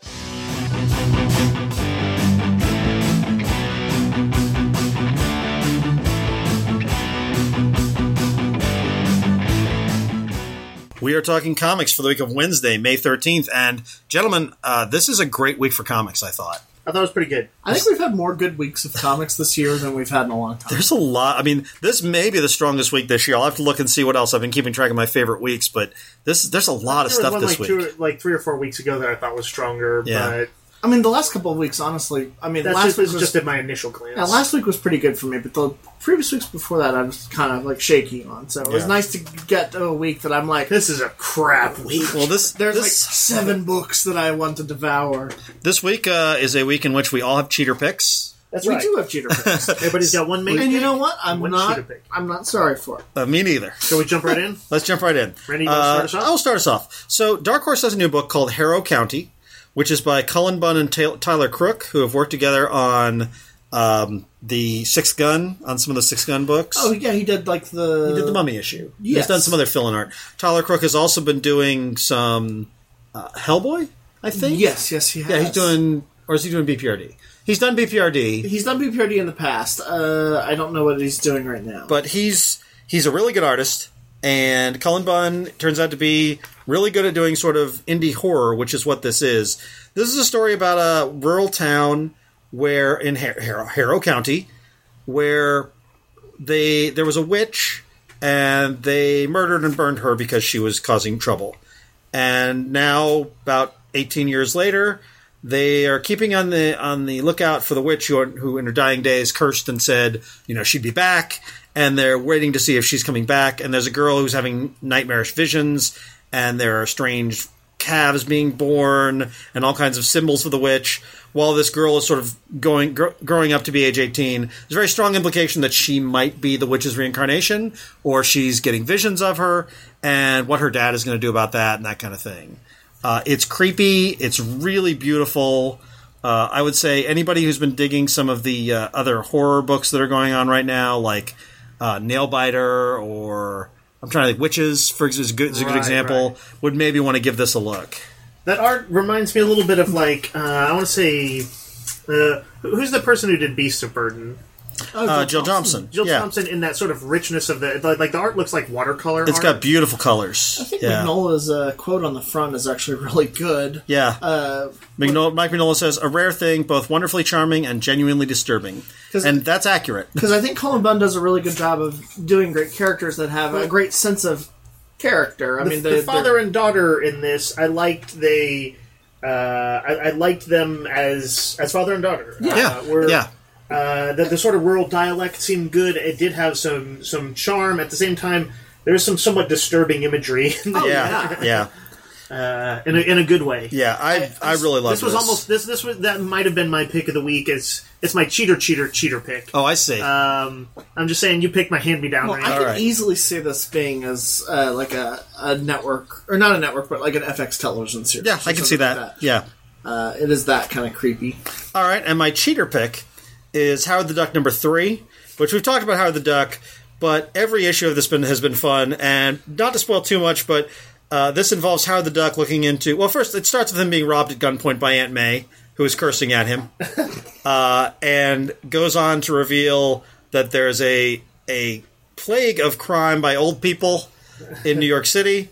We are talking comics for the week of Wednesday, May 13th. And, gentlemen, this is a great week for comics, I thought. I thought it was pretty good. I think we've had more good weeks of comics this year than we've had in a long time. There's a lot. I mean, this may be the strongest week this year. I'll have to look and see what else. I've been keeping track of my favorite weeks, but there's a lot of stuff this week. Like 3 or 4 weeks ago that I thought was stronger, but... I mean, the last couple of weeks, honestly, last week was just at my initial glance. Yeah, last week was pretty good for me, but the previous weeks before that, I was kind of like shaky on. So it was nice to get to a week that I'm like, this is a crap week. Well, there's like 7 books that I want to devour. This week is a week in which we all have cheater picks. That's right. We do have cheater picks. Everybody's got one main pick. And you know what? I'm cheater pick. not sorry for it. Me neither. Shall we jump right in? Let's jump right in. Randy, you want to start us off? I'll start us off. So Dark Horse has a new book called Harrow County, which is by Cullen Bunn and Tyler Crook, who have worked together on the Sixth Gun on some of the Sixth Gun books. Oh yeah, he did like He did the Mummy issue. Yes. He's done some other fill-in art. Tyler Crook has also been doing some Hellboy, I think. Yes, he has. Yeah, he's doing, or is he doing BPRD? He's done BPRD. He's done BPRD in the past. I don't know what he's doing right now. But he's a really good artist, and Cullen Bunn turns out to be really good at doing sort of indie horror, which is what this is. This is a story about a rural town where in Harrow County, where there was a witch, and they murdered and burned her because she was causing trouble. And now, about 18 years later, they are keeping on the lookout for the witch who in her dying days cursed and said, she'd be back, and they're waiting to see if she's coming back. And there's a girl who's having nightmarish visions, and there are strange calves being born, and all kinds of symbols of the witch, while this girl is sort of growing up to be age 18. There's a very strong implication that she might be the witch's reincarnation, or she's getting visions of her, and what her dad is going to do about that, and that kind of thing. It's creepy. It's really beautiful. I would say anybody who's been digging some of the other horror books that are going on right now, like Nailbiter, or I'm trying to think, Witches, for example, is a good example, would maybe want to give this a look. That art reminds me a little bit of, like, I want to say, who's the person who did Beasts of Burden? Jill Thompson. Jill Thompson, in that sort of richness of the art looks like watercolor It's art. got beautiful colors. I think Mignola's quote on the front is actually really good. Yeah. Mike Mignola says, a rare thing, both wonderfully charming and genuinely disturbing. And that's accurate. Because I think Cullen Bunn does a really good job of doing great characters that have a great sense of character. I mean, the father and daughter in this, I liked I liked them as father and daughter. The sort of rural dialect seemed good. It did have some charm. At the same time, there's some somewhat disturbing imagery. In a good way. Yeah, I really love this. This was almost that might have been my pick of the week. It's my cheater pick. Oh, I see. I'm just saying, you picked my hand me down. Well, I can easily see this being as like a network, or not a network, but like an FX television series. Yeah, I can see that. Yeah, it is that kind of creepy. All right, and my cheater pick is Howard the Duck #3, which we've talked about Howard the Duck, but every issue of this has been fun, and not to spoil too much, but this involves Howard the Duck looking into... Well, first, it starts with him being robbed at gunpoint by Aunt May, who is cursing at him, and goes on to reveal that there's a plague of crime by old people in New York City,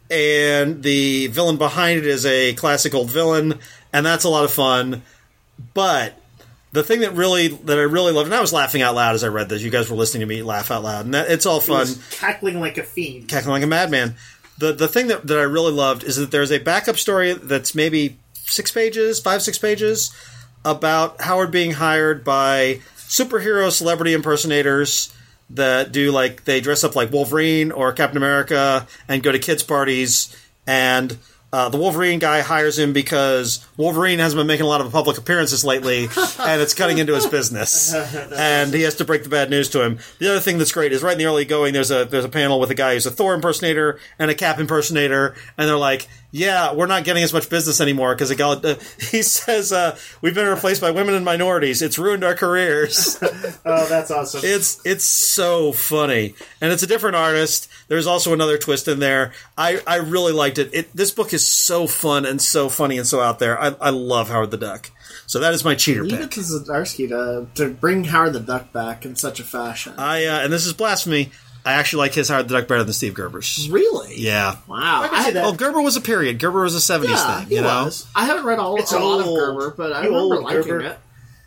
and the villain behind it is a classic old villain, and that's a lot of fun, but... The thing that I really loved, and I was laughing out loud as I read this. You guys were listening to me laugh out loud, and it's all fun. Cackling like a fiend. Cackling like a madman. The thing that I really loved is that there's a backup story that's maybe 6 pages, about Howard being hired by superhero celebrity impersonators that do, like, they dress up like Wolverine or Captain America and go to kids' parties, and... the Wolverine guy hires him because Wolverine hasn't been making a lot of public appearances lately, and it's cutting into his business. And he has to break the bad news to him. The other thing that's great is right in the early going, there's a panel with a guy who's a Thor impersonator and a Cap impersonator, and they're like, yeah, we're not getting as much business anymore because he says, we've been replaced by women and minorities. It's ruined our careers. Oh, that's awesome. It's so funny. And it's a different artist. There's also another twist in there. I really liked it. This book is so fun and so funny and so out there. I love Howard the Duck. So that is my cheater pick. Leave it to Zdarsky to bring Howard the Duck back in such a fashion. And this is blasphemy, I actually like his Howard the Duck better than Steve Gerber's. Really? Yeah. Wow. I can see that. Well, Gerber was a period. Gerber was a 70s thing, you know? Was. I haven't read a lot of Gerber, but I remember liking it.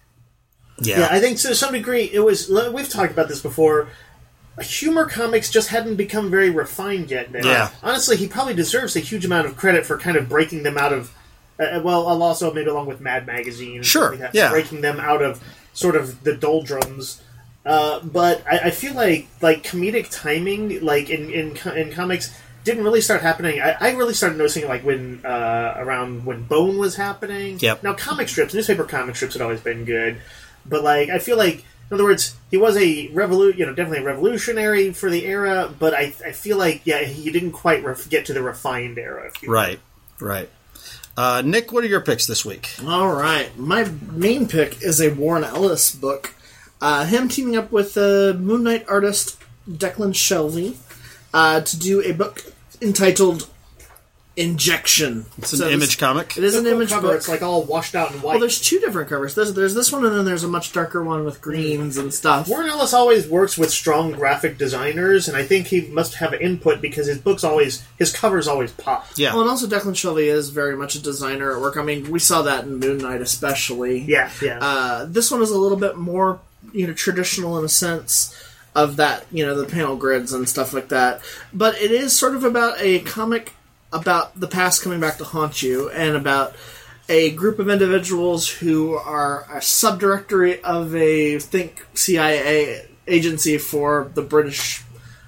Yeah, I think to some degree it was... We've talked about this before. Humor comics just hadn't become very refined yet. Yeah. Honestly, he probably deserves a huge amount of credit for kind of breaking them out of... also maybe along with Mad Magazine. Sure, yeah. Breaking them out of sort of the doldrums. But I feel like comedic timing, like in comics, didn't really start happening. I really started noticing like when around when Bone was happening. Yep. Now comic strips, newspaper comic strips had always been good, but like I feel like, in other words, he was a definitely a revolutionary for the era. But I feel like he didn't quite get to the refined era. Right. Nick, what are your picks this week? All right. My main pick is a Warren Ellis book. Him teaming up with Moon Knight artist Declan Shalvey to do a book entitled Injection. It's an Image comic. It is an Image cover. book. It's like all washed out in white. Well, there's two different covers. There's this one, and then there's a much darker one with greens and stuff. Warren Ellis always works with strong graphic designers, and I think he must have input because his covers always pop. Yeah. Well, and also Declan Shalvey is very much a designer at work. I mean, we saw that in Moon Knight especially. Yeah. This one is a little bit more, traditional in a sense of that, the panel grids and stuff like that. But it is sort of about a comic about the past coming back to haunt you, and about a group of individuals who are a subdirectory of a CIA agency for the British,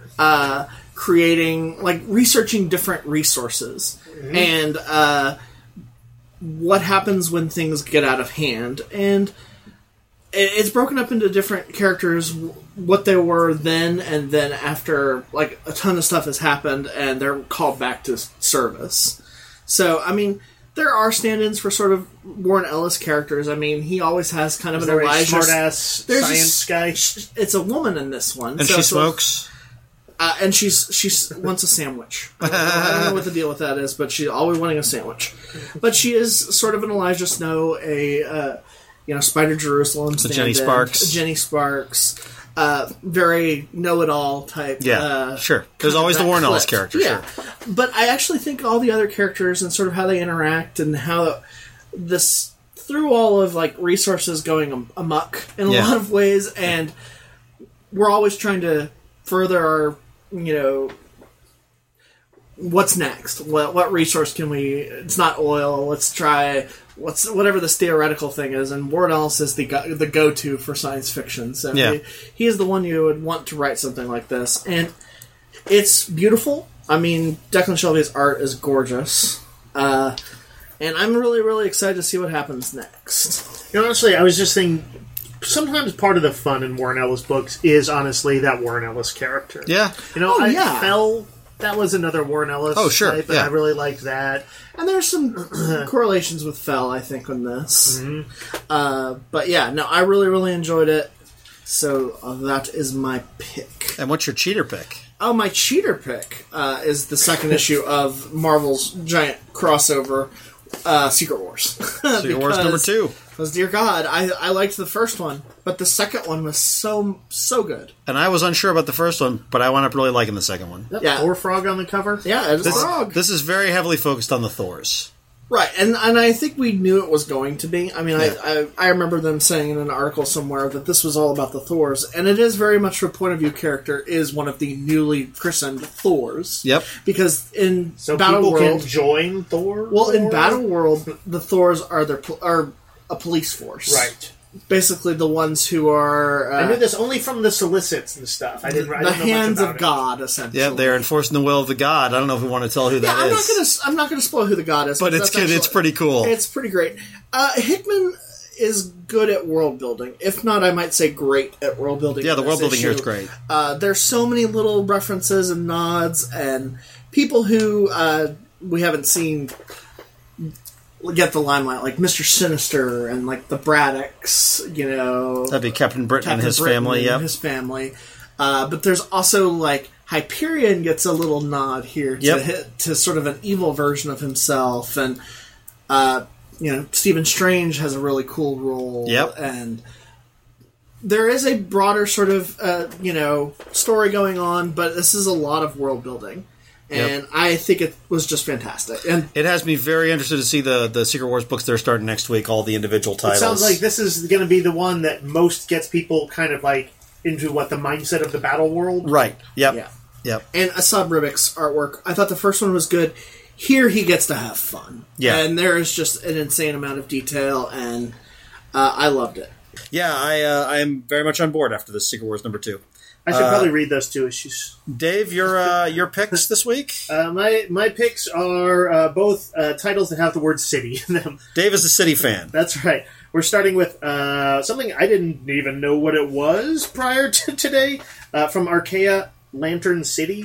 researching different resources, and what happens when things get out of hand. And it's broken up into different characters, what they were then, and then after, a ton of stuff has happened, and they're called back to service. So, I mean, there are stand-ins for sort of Warren Ellis characters. I mean, he always has kind of an Elijah... smart-ass science guy? It's a woman in this one. And she smokes? And she wants a sandwich. I don't know what the deal with that is, but she's always wanting a sandwich. But she is sort of an Elijah Snow, Spider Jerusalem stand-in. Jenny Sparks. Very know-it-all type. Yeah, sure. There's always the Warren Ellis character, yeah. Sure. But I actually think all the other characters and sort of how they interact and how this, through all of, resources going amok in a lot of ways, and we're always trying to further our, what's next? What resource can we... It's not oil, let's try... whatever this theoretical thing is, and Warren Ellis is the go-to for science fiction. So he is the one you would want to write something like this, and it's beautiful. I mean, Declan Shalvey's art is gorgeous, and I'm really, really excited to see what happens next. Honestly, I was just thinking, sometimes part of the fun in Warren Ellis books is honestly that Warren Ellis character. Yeah, Fell. That was another Warren Ellis type, and I really liked that. And there's some correlations with Fell, I think, on this. Mm-hmm. But yeah, no, I really, really enjoyed it. So that is my pick. And what's your cheater pick? Oh, my cheater pick is the second issue of Marvel's giant crossover, Secret Wars. Secret Wars number 2. Because, dear God, I liked the first one, but the second one was so good. And I was unsure about the first one, but I wound up really liking the second one. Yeah. Thor frog on the cover? Yeah, it's a frog. This is very heavily focused on the Thors. Right, and I think we knew it was going to be. I mean, I remember them saying in an article somewhere that this was all about the Thors, and it is very much, her point of view character is one of the newly christened Thors. Yep. Because in so Battle people World... can join Thor? Well, in Battle World, the Thors are a police force. Right. Basically the ones who are... I knew this only from the solicits and stuff. I didn't know much hands about of God, essentially. Yeah, they're enforcing the will of the God. I don't know if we want to tell who that is. I'm not going to spoil who the God is. But it's good. It's pretty cool. It's pretty great. Hickman is good at world building. If not, I might say great at world building. Yeah, the world building here is great. There's so many little references and nods, and people who we haven't seen get the limelight, like Mr. Sinister and the Braddocks, That'd be Captain Britain and his family, yeah. His family. But there's also, Hyperion gets a little nod here to sort of an evil version of himself, and, Stephen Strange has a really cool role. Yep. And there is a broader sort of, story going on, but this is a lot of world building. And I think it was just fantastic. And it has me very interested to see the Secret Wars books that are starting next week, all the individual titles. It sounds like this is going to be the one that most gets people kind of into the mindset of the battle world. Right. Yep. Yeah. Yep. And Asad Ribick's artwork, I thought the first one was good. Here he gets to have fun. Yeah. And there is just an insane amount of detail, and I loved it. Yeah, I am very much on board after this Secret Wars number 2. I should probably read those 2 issues. Dave, your picks this week? My picks are both titles that have the word city in them. Dave is a city fan. That's right. We're starting with something I didn't even know what it was prior to today, from Archaea, Lantern City.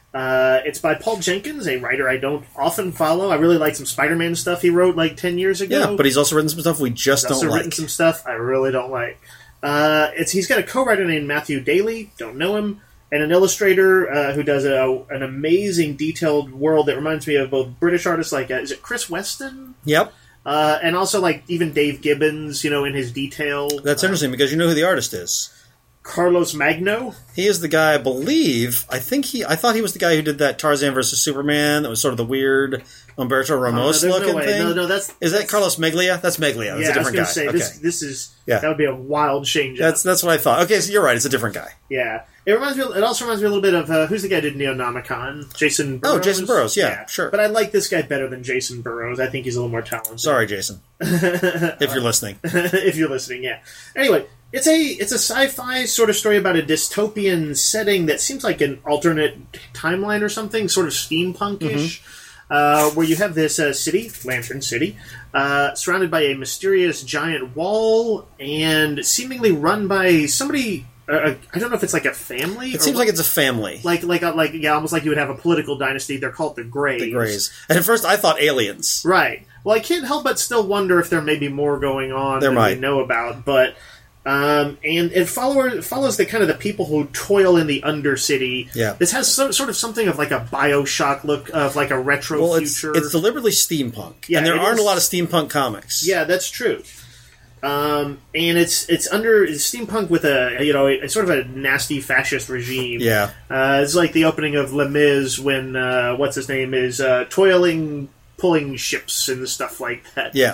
It's by Paul Jenkins, a writer I don't often follow. I really like some Spider-Man stuff he wrote like 10 years ago. Yeah, but he's also written some stuff we just don't like. He's also written some stuff I really don't like. He's got a co-writer named Matthew Daly, don't know him, and an illustrator who does an amazing detailed world that reminds me of both British artists like, is it Chris Weston? Yep. And also like even Dave Gibbons, in his detail. That's interesting because you know who the artist is. Carlos Magno. He is the guy, I believe. I thought he was the guy who did that Tarzan versus Superman. That was sort of the weird Umberto Ramos looking thing. No, that's Carlos Meglia? That's Meglia. That's a different guy. Say, okay. this is that would be a wild change. That's what I thought. Okay, so you're right. It's a different guy. Yeah, it also reminds me a little bit of who's the guy who did Neonomicon? Jason Burrows. Oh, Jason Burrows. Yeah, sure. But I like this guy better than Jason Burrows. I think he's a little more talented. Sorry, Jason. If you're listening. If you're listening, yeah. Anyway. It's a sci-fi sort of story about a dystopian setting that seems like an alternate timeline or something, sort of steampunk-ish, where you have this city, Lantern City, surrounded by a mysterious giant wall and seemingly run by somebody. I don't know if it's like a family. It seems like it's a family, almost like you would have a political dynasty. They're called the Greys. The Greys. And at first, I thought aliens. Right. Well, I can't help but still wonder if there may be more going on than we know about, but. And it follows the kind of the people who toil in the Undercity. Yeah. This has sort of something of like a BioShock look of like a retro future. It's deliberately steampunk. Yeah, and there aren't a lot of steampunk comics. Yeah, that's true. And it's steampunk with it's sort of a nasty fascist regime. Yeah. It's like the opening of Les Mis when what's his name is pulling ships and stuff like that. Yeah.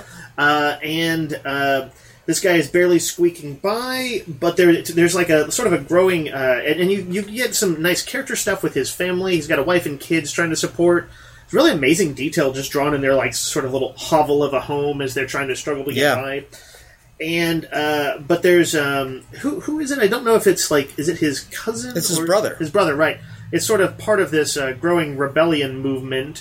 This guy is barely squeaking by, but there's like a sort of a growing, and you get some nice character stuff with his family. He's got a wife and kids trying to support. It's really amazing detail just drawn in their like sort of little hovel of a home as they're trying to struggle to get by. And but there's who is it? I don't know if it's like, is it his cousin? It's his brother. His brother, right? It's sort of part of this growing rebellion movement.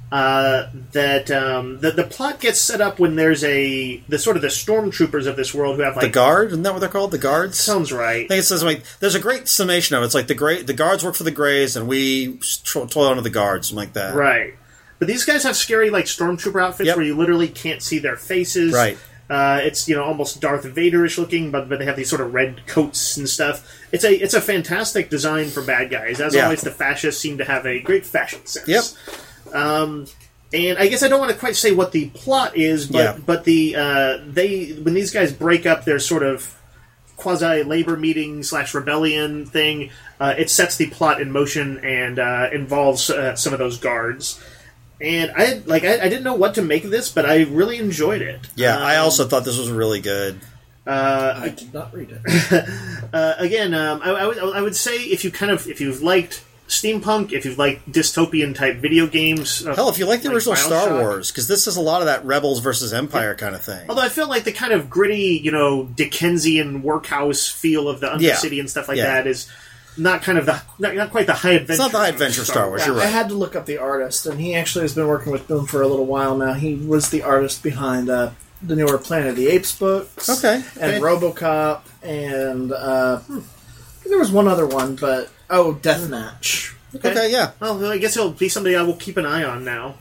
The plot gets set up when there's the stormtroopers of this world who have like the guard, isn't that what they're called? The guards sounds right. I think it says like there's a great summation of it. It's like the guards work for the Greys and we toil under the guards, something like that. Right, but these guys have scary like stormtrooper outfits where you literally can't see their faces. Right. It's almost Darth Vader-ish looking, but they have these sort of red coats and stuff. It's a fantastic design for bad guys. As always, the fascists seem to have a great fashion sense. Yep. And I guess I don't want to quite say what the plot is, but when these guys break up their sort of quasi labor meeting / rebellion thing, it sets the plot in motion and involves some of those guards. And I didn't know what to make of this, but I really enjoyed it. Yeah, I also thought this was really good. I did not read it. Again, I would say if you've liked steampunk, if you've liked dystopian type video games, hell, if you like the original BioShock, Star Wars, because this is a lot of that Rebels versus Empire kind of thing. Although I feel like the kind of gritty, Dickensian workhouse feel of the Undercity and stuff like that is not quite the high adventure. It's not the high adventure Star Wars. You're right. I had to look up the artist, and he actually has been working with them for a little while now. He was the artist behind the newer Planet of the Apes books, and RoboCop, and there was one other one, but Deathmatch. Okay, yeah. Well, I guess he'll be somebody I will keep an eye on now.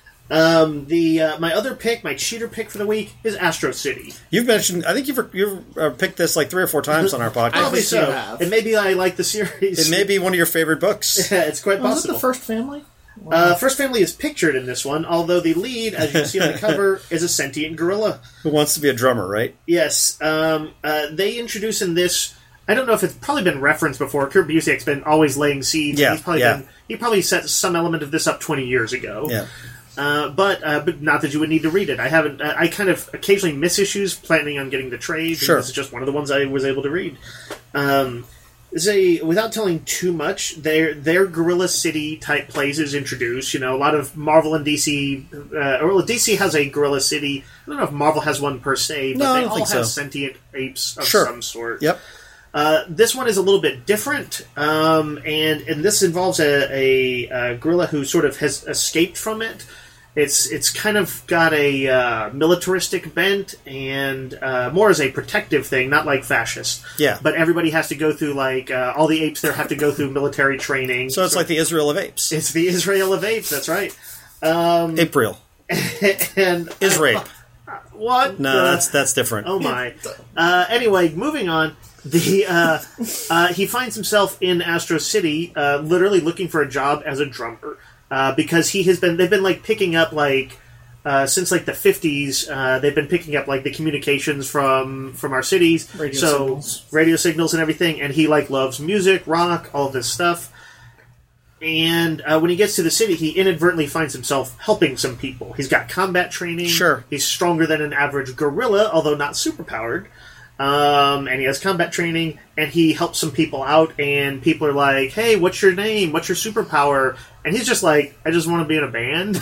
My other pick, my cheater pick for the week, is Astro City. You've mentioned, I think you've picked this like 3 or 4 times on our podcast. Probably so. And maybe I like the series. It may be one of your favorite books. Yeah, it's quite possible. Was it the First Family? First Family is pictured in this one, although the lead, as you can see on the cover, is a sentient gorilla. Who wants to be a drummer, right? Yes. They introduce in this... I don't know if it's probably been referenced before. Kurt Busiek's been always laying seeds. Yeah, he probably set some element of this up 20 years ago. Yeah. But not that you would need to read it. I haven't. I kind of occasionally miss issues, planning on getting the trade. Sure. This is just one of the ones I was able to read. Without telling too much, their Gorilla City type places introduced. A lot of Marvel and DC. DC has a Gorilla City. I don't know if Marvel has one per se, but they all have sentient apes of some sort. Yep. This one is a little bit different, and this involves a gorilla who sort of has escaped from it, It's kind of got a militaristic bent and more as a protective thing, not like fascist. Yeah. But everybody has to go through, like, all the apes there have to go through military training. So it's like the Israel of apes. It's the Israel of apes, that's right. April. And Is rape. What? No, that's different. Oh my. Anyway, moving on. He finds himself in Astro City, literally looking for a job as a drummer, because they've been like picking up like since like the 50s. They've been picking up like the communications from our cities, radio signals and everything. And he like loves music, rock, all of this stuff. And when he gets to the city, he inadvertently finds himself helping some people. He's got combat training. Sure. He's stronger than an average gorilla, although not superpowered. And he has combat training, and he helps some people out, and people are like, hey, what's your name? What's your superpower? And he's just like, I just want to be in a band.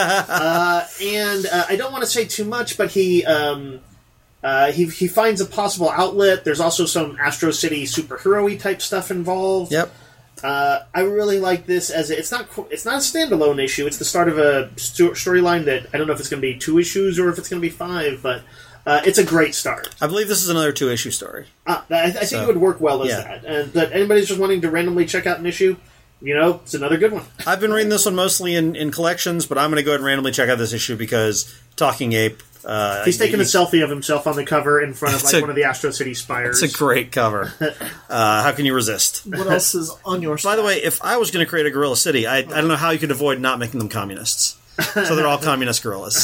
I don't want to say too much, but he finds a possible outlet. There's also some Astro City superhero-y type stuff involved. Yep. I really like this as it's not a standalone issue. It's the start of a storyline that I don't know if it's going to be 2 issues or if it's going to be 5, but it's a great start. I believe this is another 2-issue story. I think it would work well as that. But anybody's just wanting to randomly check out an issue, it's another good one. I've been reading this one mostly in collections, but I'm going to go ahead and randomly check out this issue because Talking Ape. He's taking a selfie of himself on the cover in front of one of the Astro City spires. It's a great cover. How can you resist? What else is on your side? By the way, if I was going to create a gorilla city, I don't know how you could avoid not making them communists. So they're all communist gorillas.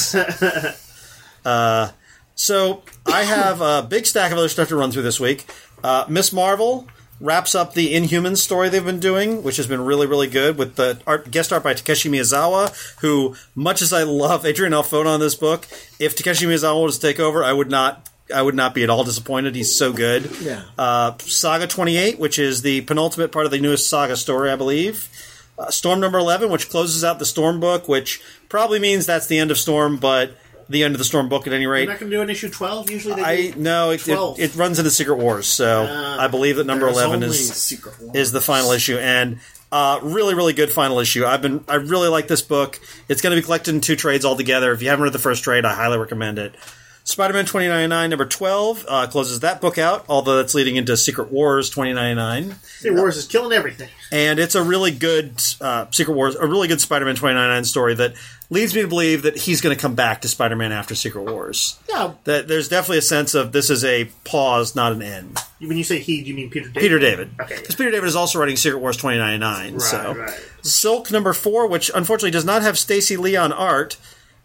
So I have a big stack of other stuff to run through this week. Miss Marvel wraps up the Inhumans story they've been doing, which has been really, really good, with the guest art by Takeshi Miyazawa, who, much as I love Adrian Alfona on this book, if Takeshi Miyazawa was to take over, I would not be at all disappointed. He's so good. Yeah. Saga 28, which is the penultimate part of the newest Saga story, I believe. Storm number 11, which closes out the Storm book, which probably means that's the end of Storm, but the end of the Storm book at any rate. You're not going to do an issue 12? Usually they do. No, it runs into Secret Wars, so I believe that number 11 is the final issue, and really, really good final issue. I really like this book. It's going to be collected in 2 trades altogether. If you haven't read the first trade, I highly recommend it. Spider-Man 2099 number 12 closes that book out, although that's leading into Secret Wars 2099. Secret Wars is killing everything. And it's a really good Secret Wars, a really good Spider-Man 2099 story that leads me to believe that he's going to come back to Spider-Man after Secret Wars. Yeah. That there's definitely a sense of this is a pause, not an end. When you say he, do you mean Peter David? Peter David. Okay. Because Peter David is also writing Secret Wars 2099. Right. Silk number 4, which unfortunately does not have Stacey Lee on art,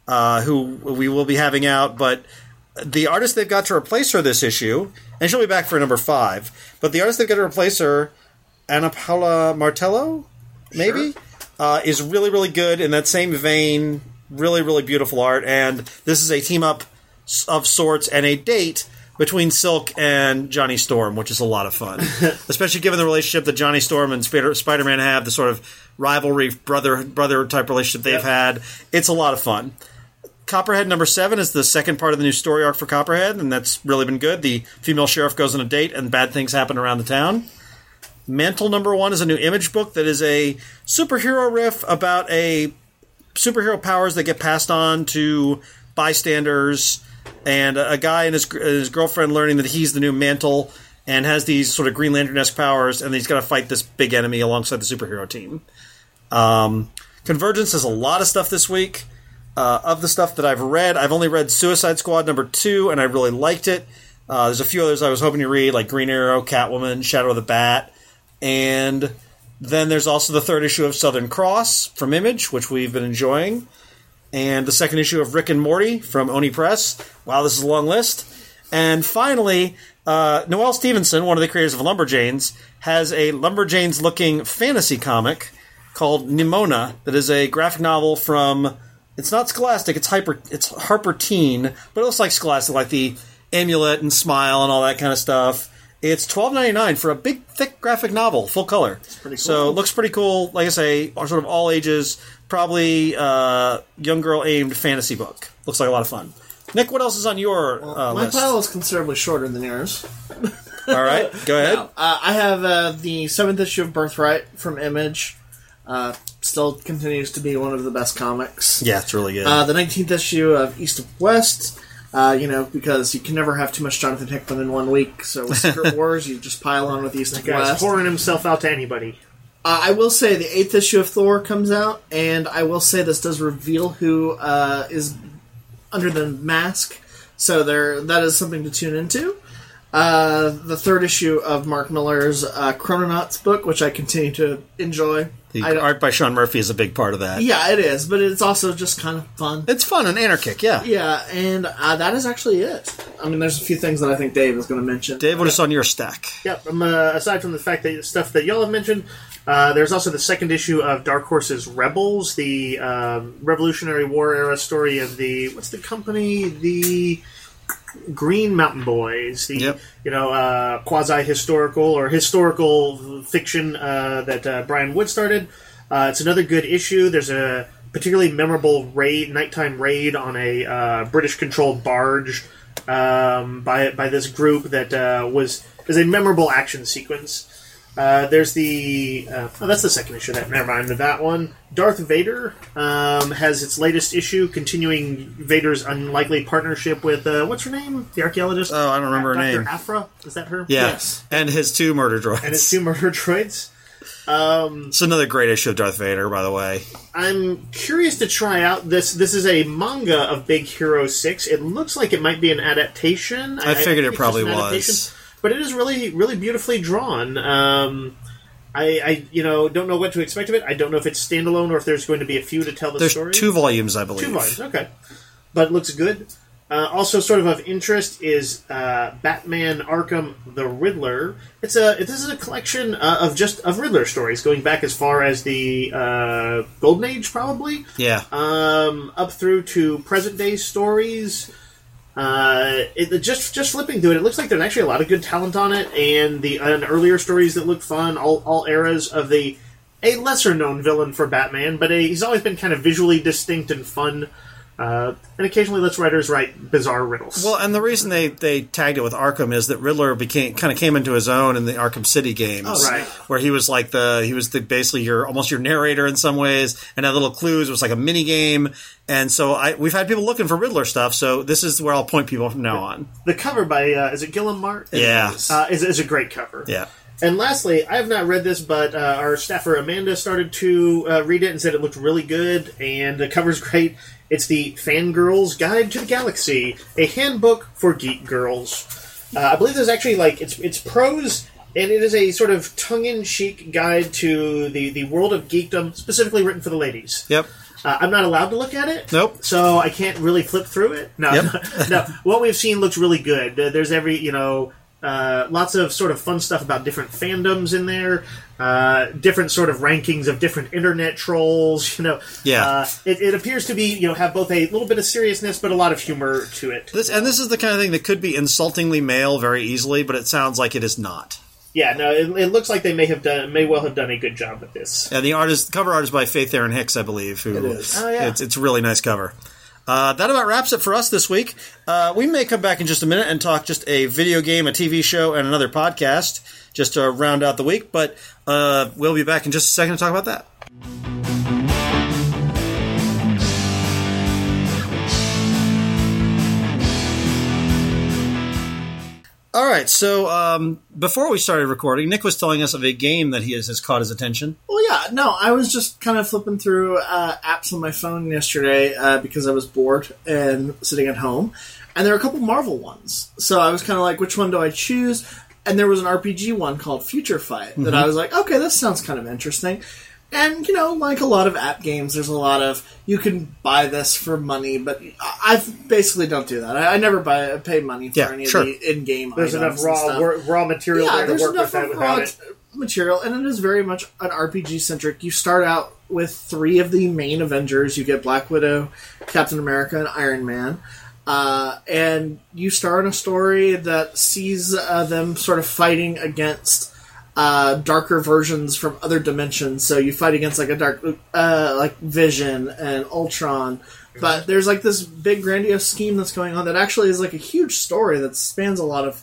who we will be having out, but the artist they've got to replace her this issue, and she'll be back for number 5, but the artist they've got to replace her, Ana Paula Martello, maybe, is really, really good in that same vein. Really, really beautiful art, and this is a team-up of sorts and a date between Silk and Johnny Storm, which is a lot of fun. Especially given the relationship that Johnny Storm and Spider-Man have, the sort of rivalry, brother-type relationship they've had. It's a lot of fun. Copperhead number 7 is the second part of the new story arc for Copperhead, and that's really been good. The female sheriff goes on a date, and bad things happen around the town. Mantle number 1 is a new Image book that is a superhero riff about a superhero powers that get passed on to bystanders, and a guy and his girlfriend learning that he's the new Mantle and has these sort of Green Lantern-esque powers, and he's got to fight this big enemy alongside the superhero team. Convergence has a lot of stuff this week. Of the stuff that I've read, I've only read Suicide Squad number 2, and I really liked it. There's a few others I was hoping to read, like Green Arrow, Catwoman, Shadow of the Bat, and then there's also the 3rd issue of Southern Cross from Image, which we've been enjoying, and the 2nd issue of Rick and Morty from Oni Press. Wow, this is a long list. And finally, Noelle Stevenson, one of the creators of Lumberjanes, has a Lumberjanes-looking fantasy comic called Nimona that is a graphic novel from... It's not Scholastic, it's Harper Teen, but it looks like Scholastic, like the Amulet and Smile and all that kind of stuff. It's $12.99 for a big, thick graphic novel, full color. It's pretty cool. So it looks pretty cool. Like I say, sort of all ages, probably young girl aimed fantasy book. Looks like a lot of fun. Nick, what else is on your list? My pile is considerably shorter than yours. All right, go ahead. I have the 7th issue of Birthright from Image. still continues to be one of the best comics. Yeah, it's really good. The 19th issue of East of West, because you can never have too much Jonathan Hickman in 1 week, so with Secret Wars, you just pile on with East of Guy's West. pouring himself out to anybody. I will say the 8th issue of Thor comes out, and I will say this does reveal who is under the mask, so that is something to tune into. The 3rd issue of Mark Miller's Chrononauts book, which I continue to enjoy. The art by Sean Murphy is a big part of that. Yeah, it is, but it's also just kind of fun. It's fun and anarchic, yeah. Yeah, and that is actually it. I mean, there's a few things that I think Dave is going to mention. Dave, what is on your stack? Yep. Aside from the fact that stuff that y'all have mentioned, there's also the 2nd issue of Dark Horse's Rebels, the Revolutionary War era story of what's the company? The Green Mountain Boys, quasi-historical or historical fiction that Brian Wood started. It's another good issue. There's a particularly memorable nighttime raid on a British-controlled barge by this group that is a memorable action sequence. There's that's the 2nd issue. Never mind that one. Darth Vader has its latest issue, continuing Vader's unlikely partnership with what's her name? The archaeologist. Oh, I don't remember her name. Dr. Aphra, is that her? Yeah. Yes. And his 2 murder droids. It's another great issue of Darth Vader, by the way. I'm curious to try out this. This is a manga of Big Hero 6. It looks like it might be an adaptation. I figured it probably was. But it is really, really beautifully drawn. I don't know what to expect of it. I don't know if it's standalone or if there's going to be a few to tell the story. There's 2 volumes, I believe. 2 volumes, okay. But it looks good. Also, sort of interest is Batman Arkham: The Riddler. This is a collection of Riddler stories going back as far as the Golden Age, probably. Yeah. Up through to present day stories. Just flipping through it looks like there's actually a lot of good talent on it, and earlier stories that look fun, all eras of a lesser known villain for Batman, but he's always been kind of visually distinct and fun. And occasionally lets writers write bizarre riddles. Well, and the reason they tagged it with Arkham is that Riddler came into his own in the Arkham City games, oh, right. where he was basically almost your narrator in some ways, and had little clues. It was like a mini game, and so we've had people looking for Riddler stuff. So this is where I'll point people from now on. The cover by is it Gilliam Mart? Yeah, is a great cover. Yeah. And lastly, I have not read this, but our staffer Amanda started to read it and said it looked really good, and the cover's great. It's the Fangirls Guide to the Galaxy, a handbook for geek girls. I believe there's actually it's prose, and it is a sort of tongue-in-cheek guide to the world of geekdom, specifically written for the ladies. Yep. I'm not allowed to look at it. Nope. So I can't really flip through it. No, yep. No. What we've seen looks really good. There's lots of sort of fun stuff about different fandoms in there, different sort of rankings of different internet trolls. Yeah. It appears to be have both a little bit of seriousness but a lot of humor to it. This is the kind of thing that could be insultingly male very easily, but it sounds like it is not. Yeah, no, it looks like they may well have done a good job with this. Yeah, the cover art is by Faith Erin Hicks, I believe. It is. Oh, yeah. It's a really nice cover. That about wraps it for us this week. We may come back in just a minute and talk just a video game, a TV show, and another podcast just to round out the week. But we'll be back in just a second to talk about that. All right, so before we started recording, Nick was telling us of a game that has caught his attention. Well, yeah, no, I was just kind of flipping through apps on my phone yesterday because I was bored and sitting at home, and there were a couple Marvel ones. So I was kind of like, which one do I choose? And there was an RPG one called Future Fight that I was like, okay, this sounds kind of interesting. And, like a lot of app games, there's a lot of, you can buy this for money, but I basically don't do that. I never pay money for any of the in-game items. There's enough raw material there to work with that without it. Material, and it is very much an RPG-centric. You start out with 3 of the main Avengers. You get Black Widow, Captain America, and Iron Man. And you start a story that sees them sort of fighting against darker versions from other dimensions. So you fight against like a dark, like Vision and Ultron. But there's like this big grandiose scheme that's going on that actually is like a huge story that spans a lot of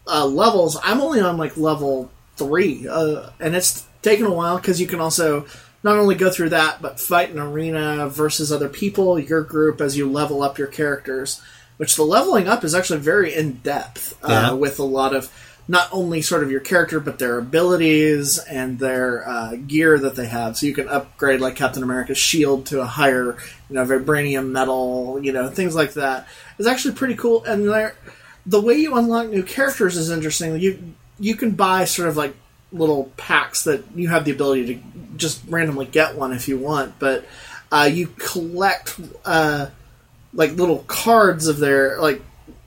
levels. I'm only on like level 3, and it's taken a while because you can also not only go through that, but fight an arena versus other people, your group, as you level up your characters. Which the leveling up is actually very in-depth, with a lot of not only sort of your character, but their abilities and their gear that they have. So you can upgrade, like, Captain America's shield to a higher, vibranium metal, things like that. It's actually pretty cool. And the way you unlock new characters is interesting. You can buy sort of, like, little packs that you have the ability to just randomly get one if you want. But you collect, like, little cards of their, like,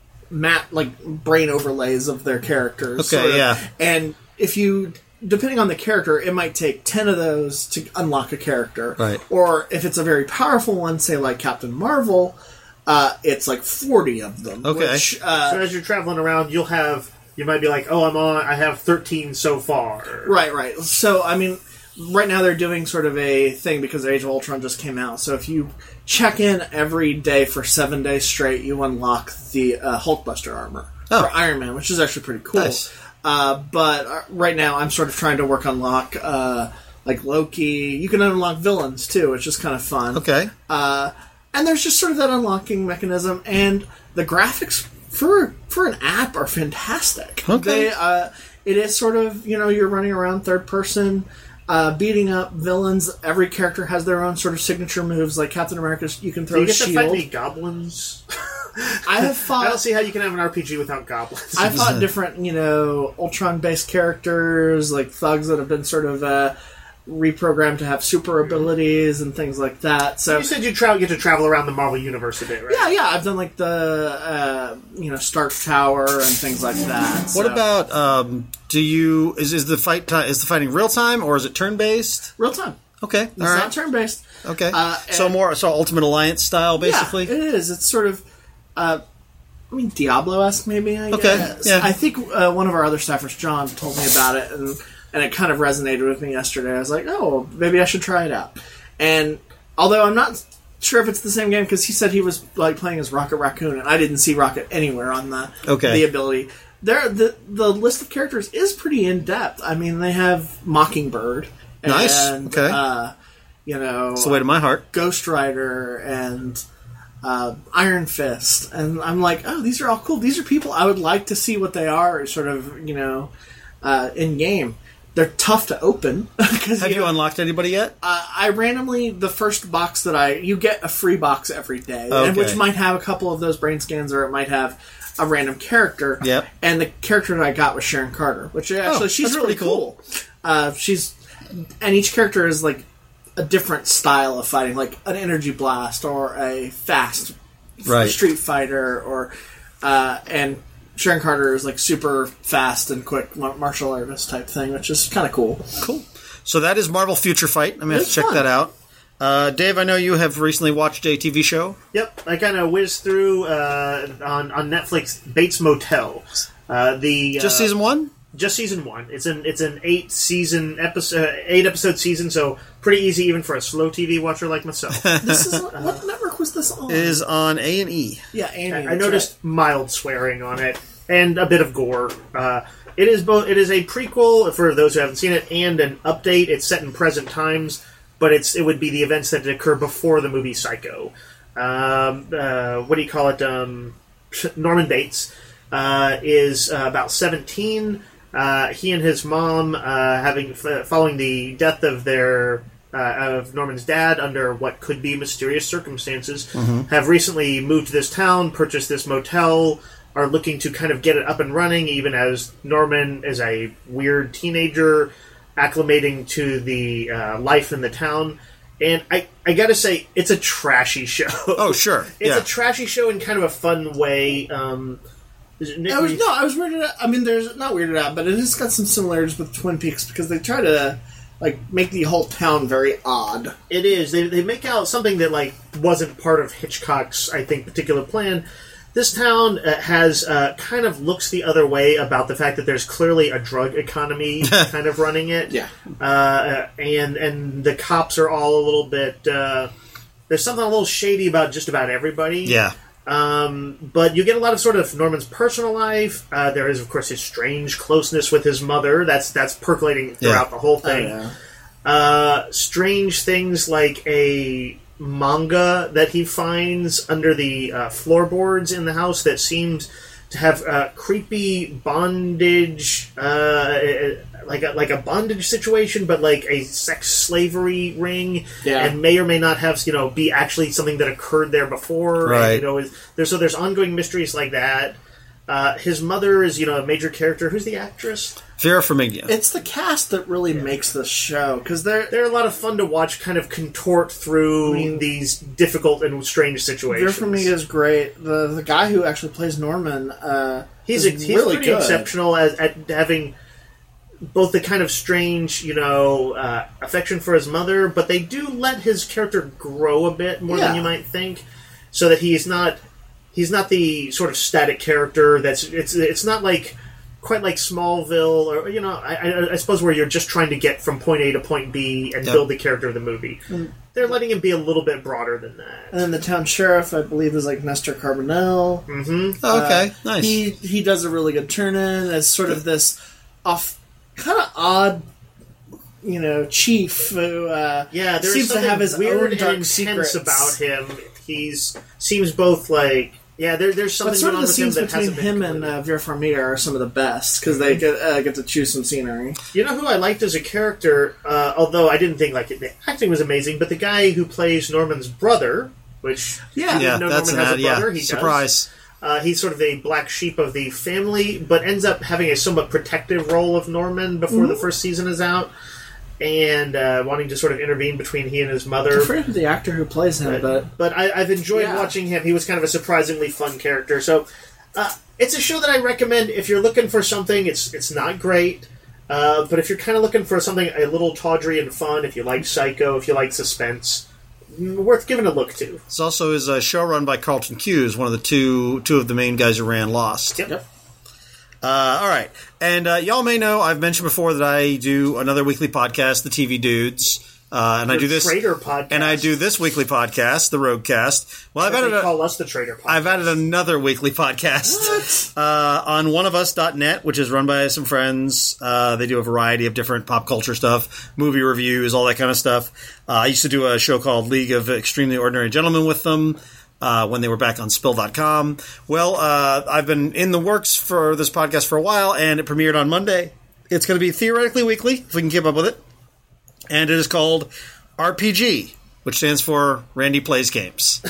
brain overlays of their characters. Okay, yeah. And if you, depending on the character, it might take 10 of those to unlock a character. Right. Or if it's a very powerful one, say like Captain Marvel, it's like 40 of them. Okay. Which, so as you're traveling around, you might be like, oh, I have 13 so far. Right. So, I mean, right now they're doing sort of a thing because Age of Ultron just came out. So if you check in every day for 7 days straight, you unlock the Hulkbuster armor for Iron Man, which is actually pretty cool. Nice. But right now I'm sort of trying to unlock like Loki. You can unlock villains too, which is kind of fun. Okay. And there's just sort of that unlocking mechanism, and the graphics for an app are fantastic. Okay. It is sort of, you're running around third person, beating up villains. Every character has their own sort of signature moves. Like Captain America's, you can throw Do you a get shield. to fight any goblins? I have fought. I don't see how you can have an RPG without goblins. I fought different, Ultron-based characters, like thugs that have been sort of reprogrammed to have super abilities and things like that. So you said you get to travel around the Marvel Universe a bit, right? Yeah. I've done like the Stark Tower and things like that. What about is the fighting real time or is it turn based? Real time? Okay, It's not turn based. Okay, so Ultimate Alliance style, basically. Yeah, it is. It's sort of, Diablo-esque, maybe. I guess. Yeah. I think one of our other staffers, John, told me about it, and it kind of resonated with me yesterday. I was like, oh, maybe I should try it out. And although I'm not sure if it's the same game, because he said he was like playing as Rocket Raccoon, and I didn't see Rocket anywhere on the ability. The list of characters is pretty in depth. I mean, they have Mockingbird. Nice. And, okay. It's the way to my heart. Ghost Rider and Iron Fist, and I'm like, oh, these are all cool. These are people I would like to see what they are, sort of, in game. They're tough to open. Have you unlocked anybody yet? I randomly, the first box you get a free box every day, which might have a couple of those brain scans, or it might have a random character. Yep. And the character that I got was Sharon Carter, which actually she's really cool. And each character is like a different style of fighting, like an energy blast or a fast street fighter, or and Sharon Carter is like super fast and quick martial artist type thing, which is kind of cool. Cool. So that is Marvel Future Fight. I'm going to have to check that out. Dave, I know you have recently watched a TV show. Yep, I kind of whizzed through on Netflix Bates Motel. Just season one? Just season one. It's an 8 episode season, so pretty easy even for a slow TV watcher like myself. This is what network was this on? It is on A&E. Yeah, A&E. I noticed mild swearing on it and a bit of gore. It is a prequel for those who haven't seen it and an update. It's set in present times, but it would be the events that occur before the movie Psycho. What do you call it? Norman Bates is about 17. He and his mom, following the death of of Norman's dad under what could be mysterious circumstances, have recently moved to this town, purchased this motel, are looking to kind of get it up and running, even as Norman is a weird teenager acclimating to the life in the town. And I gotta say, it's a trashy show. Oh, sure. It's a trashy show in kind of a fun way. I was weirded out. I mean, there's not weirded out, but it has got some similarities with Twin Peaks because they try to make the whole town very odd. It is. They make out something that wasn't part of Hitchcock's, I think, particular plan. This town has kind of looks the other way about the fact that there's clearly a drug economy kind of running it. Yeah. And the cops are all a little bit. There's something a little shady about just about everybody. Yeah. But you get a lot of sort of Norman's personal life. There is, of course, his strange closeness with his mother. That's percolating throughout the whole thing. strange things like a manga that he finds under the floorboards in the house that seems to have creepy bondage, like a bondage situation, but like a sex slavery ring, and may or may not have be actually something that occurred there before. Right. And, there's ongoing mysteries like that. His mother is a major character. Who's the actress? Vera Farmiga. It's the cast that really makes the show, because they're a lot of fun to watch, kind of contort through these difficult and strange situations. Vera Farmiga is great. The guy who actually plays Norman, he's really pretty good. exceptional at having both the kind of strange, affection for his mother, but they do let his character grow a bit more than you might think, so that he's not the sort of static character. It's not like quite like Smallville, or I suppose where you're just trying to get from point A to point B and build the character of the movie. They're letting him be a little bit broader than that. And then the town sheriff, I believe, is like Nestor Carbonell. Mm-hmm. Okay, nice. He does a really good turn in as sort of this kind of odd, chief who there seems to have his weird own dark and secrets about him. Seems both like there's something But sort going of on the with him scenes that between hasn't been him and completed. Vera Farmiga are some of the best, because they get to choose some scenery. You know who I liked as a character, although I didn't think the acting was amazing, but the guy who plays Norman's brother, which that's Norman has a brother. He surprise. does. He's sort of a black sheep of the family, but ends up having a somewhat protective role of Norman before the first season is out, and wanting to sort of intervene between he and his mother. I forget the actor who plays him, but I've enjoyed watching him. He was kind of a surprisingly fun character. So it's a show that I recommend if you're looking for something. It's not great, but if you're kind of looking for something a little tawdry and fun, if you like Psycho, if you like suspense, worth giving a look to. This also is a show run by Carlton Cuse, one of the two of the main guys who ran Lost. Yep. All right. And y'all may know, I've mentioned before that I do another weekly podcast, The TV Dudes. And I do this Traitor podcast. And I do this weekly podcast, The Roguecast. Well, call us the Traitor podcast. I've added another weekly podcast on oneofus.net, which is run by some friends. They do a variety of different pop culture stuff, movie reviews, all that kind of stuff. I used to do a show called League of Extremely Ordinary Gentlemen with them. When they were back on Spill.com. Well, I've been in the works for this podcast for a while, and it premiered on Monday. It's going to be theoretically weekly, if we can keep up with it. And it is called RPG, which stands for Randy Plays Games.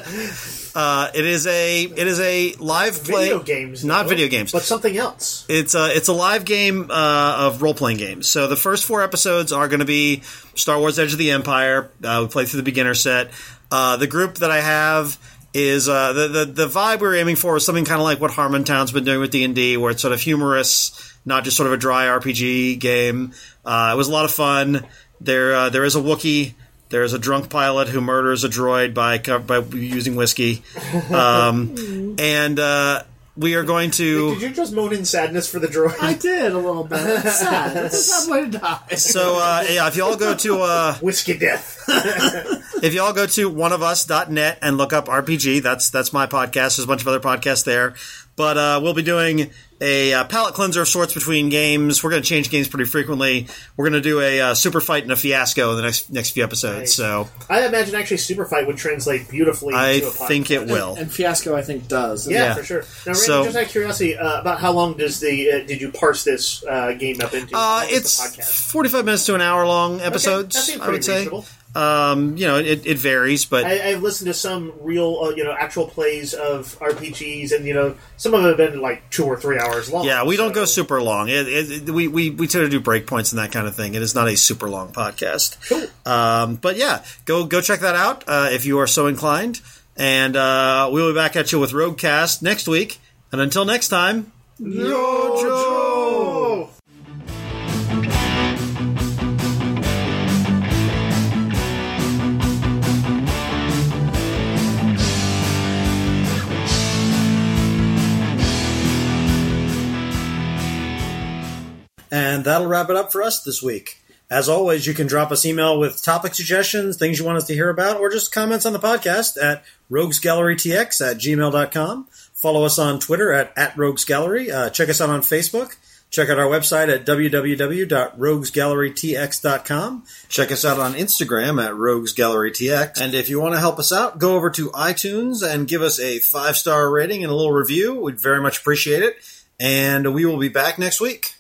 It is a live play... Video games. Not video games. But something else. It's a live game of role-playing games. So the first 4 episodes are going to be Star Wars Edge of the Empire. We play through the beginner set. The group that I have is the vibe we're aiming for is something kind of like what Harmontown's been doing with D&D, where it's sort of humorous, not just sort of a dry RPG game. It was a lot of fun. There is a Wookiee. There's a drunk pilot who murders a droid by using whiskey. And we are going to... Did you just moan in sadness for the droid? I did a little bit. It's sad. It's a sad way to die. So, if you all go to... Whiskey death. If you all go to oneofus.net and look up RPG, that's my podcast. There's a bunch of other podcasts there. But we'll be doing a palate cleanser of sorts between games. We're going to change games pretty frequently. We're going to do a super fight and a fiasco in the next few episodes. Nice. So I imagine actually super fight would translate beautifully into a podcast. I think it will. And Fiasco, I think, does. Yeah, for sure. Now, Randy, So- just out of curiosity, about how long did you parse this game up into? It's the podcast? 45 minutes to an hour long episodes, that seems I would pretty say. reasonable. It varies, but I've listened to some real, actual plays of RPGs, and some of them have been like 2 or 3 hours long. yeah, we don't go super long. We tend to do breakpoints and that kind of thing. It is not a super long podcast. Cool. But yeah, go check that out if you are so inclined. And we'll be back at you with Roguecast next week. And until next time, Yojo! And that'll wrap it up for us this week. As always, you can drop us email with topic suggestions, things you want us to hear about, or just comments on the podcast at roguesgallerytx@gmail.com. Follow us on Twitter at roguesgallery. Check us out on Facebook. Check out our website at www.roguesgallerytx.com. Check us out on Instagram at roguesgallerytx. And if you want to help us out, go over to iTunes and give us a 5-star rating and a little review. We'd very much appreciate it. And we will be back next week.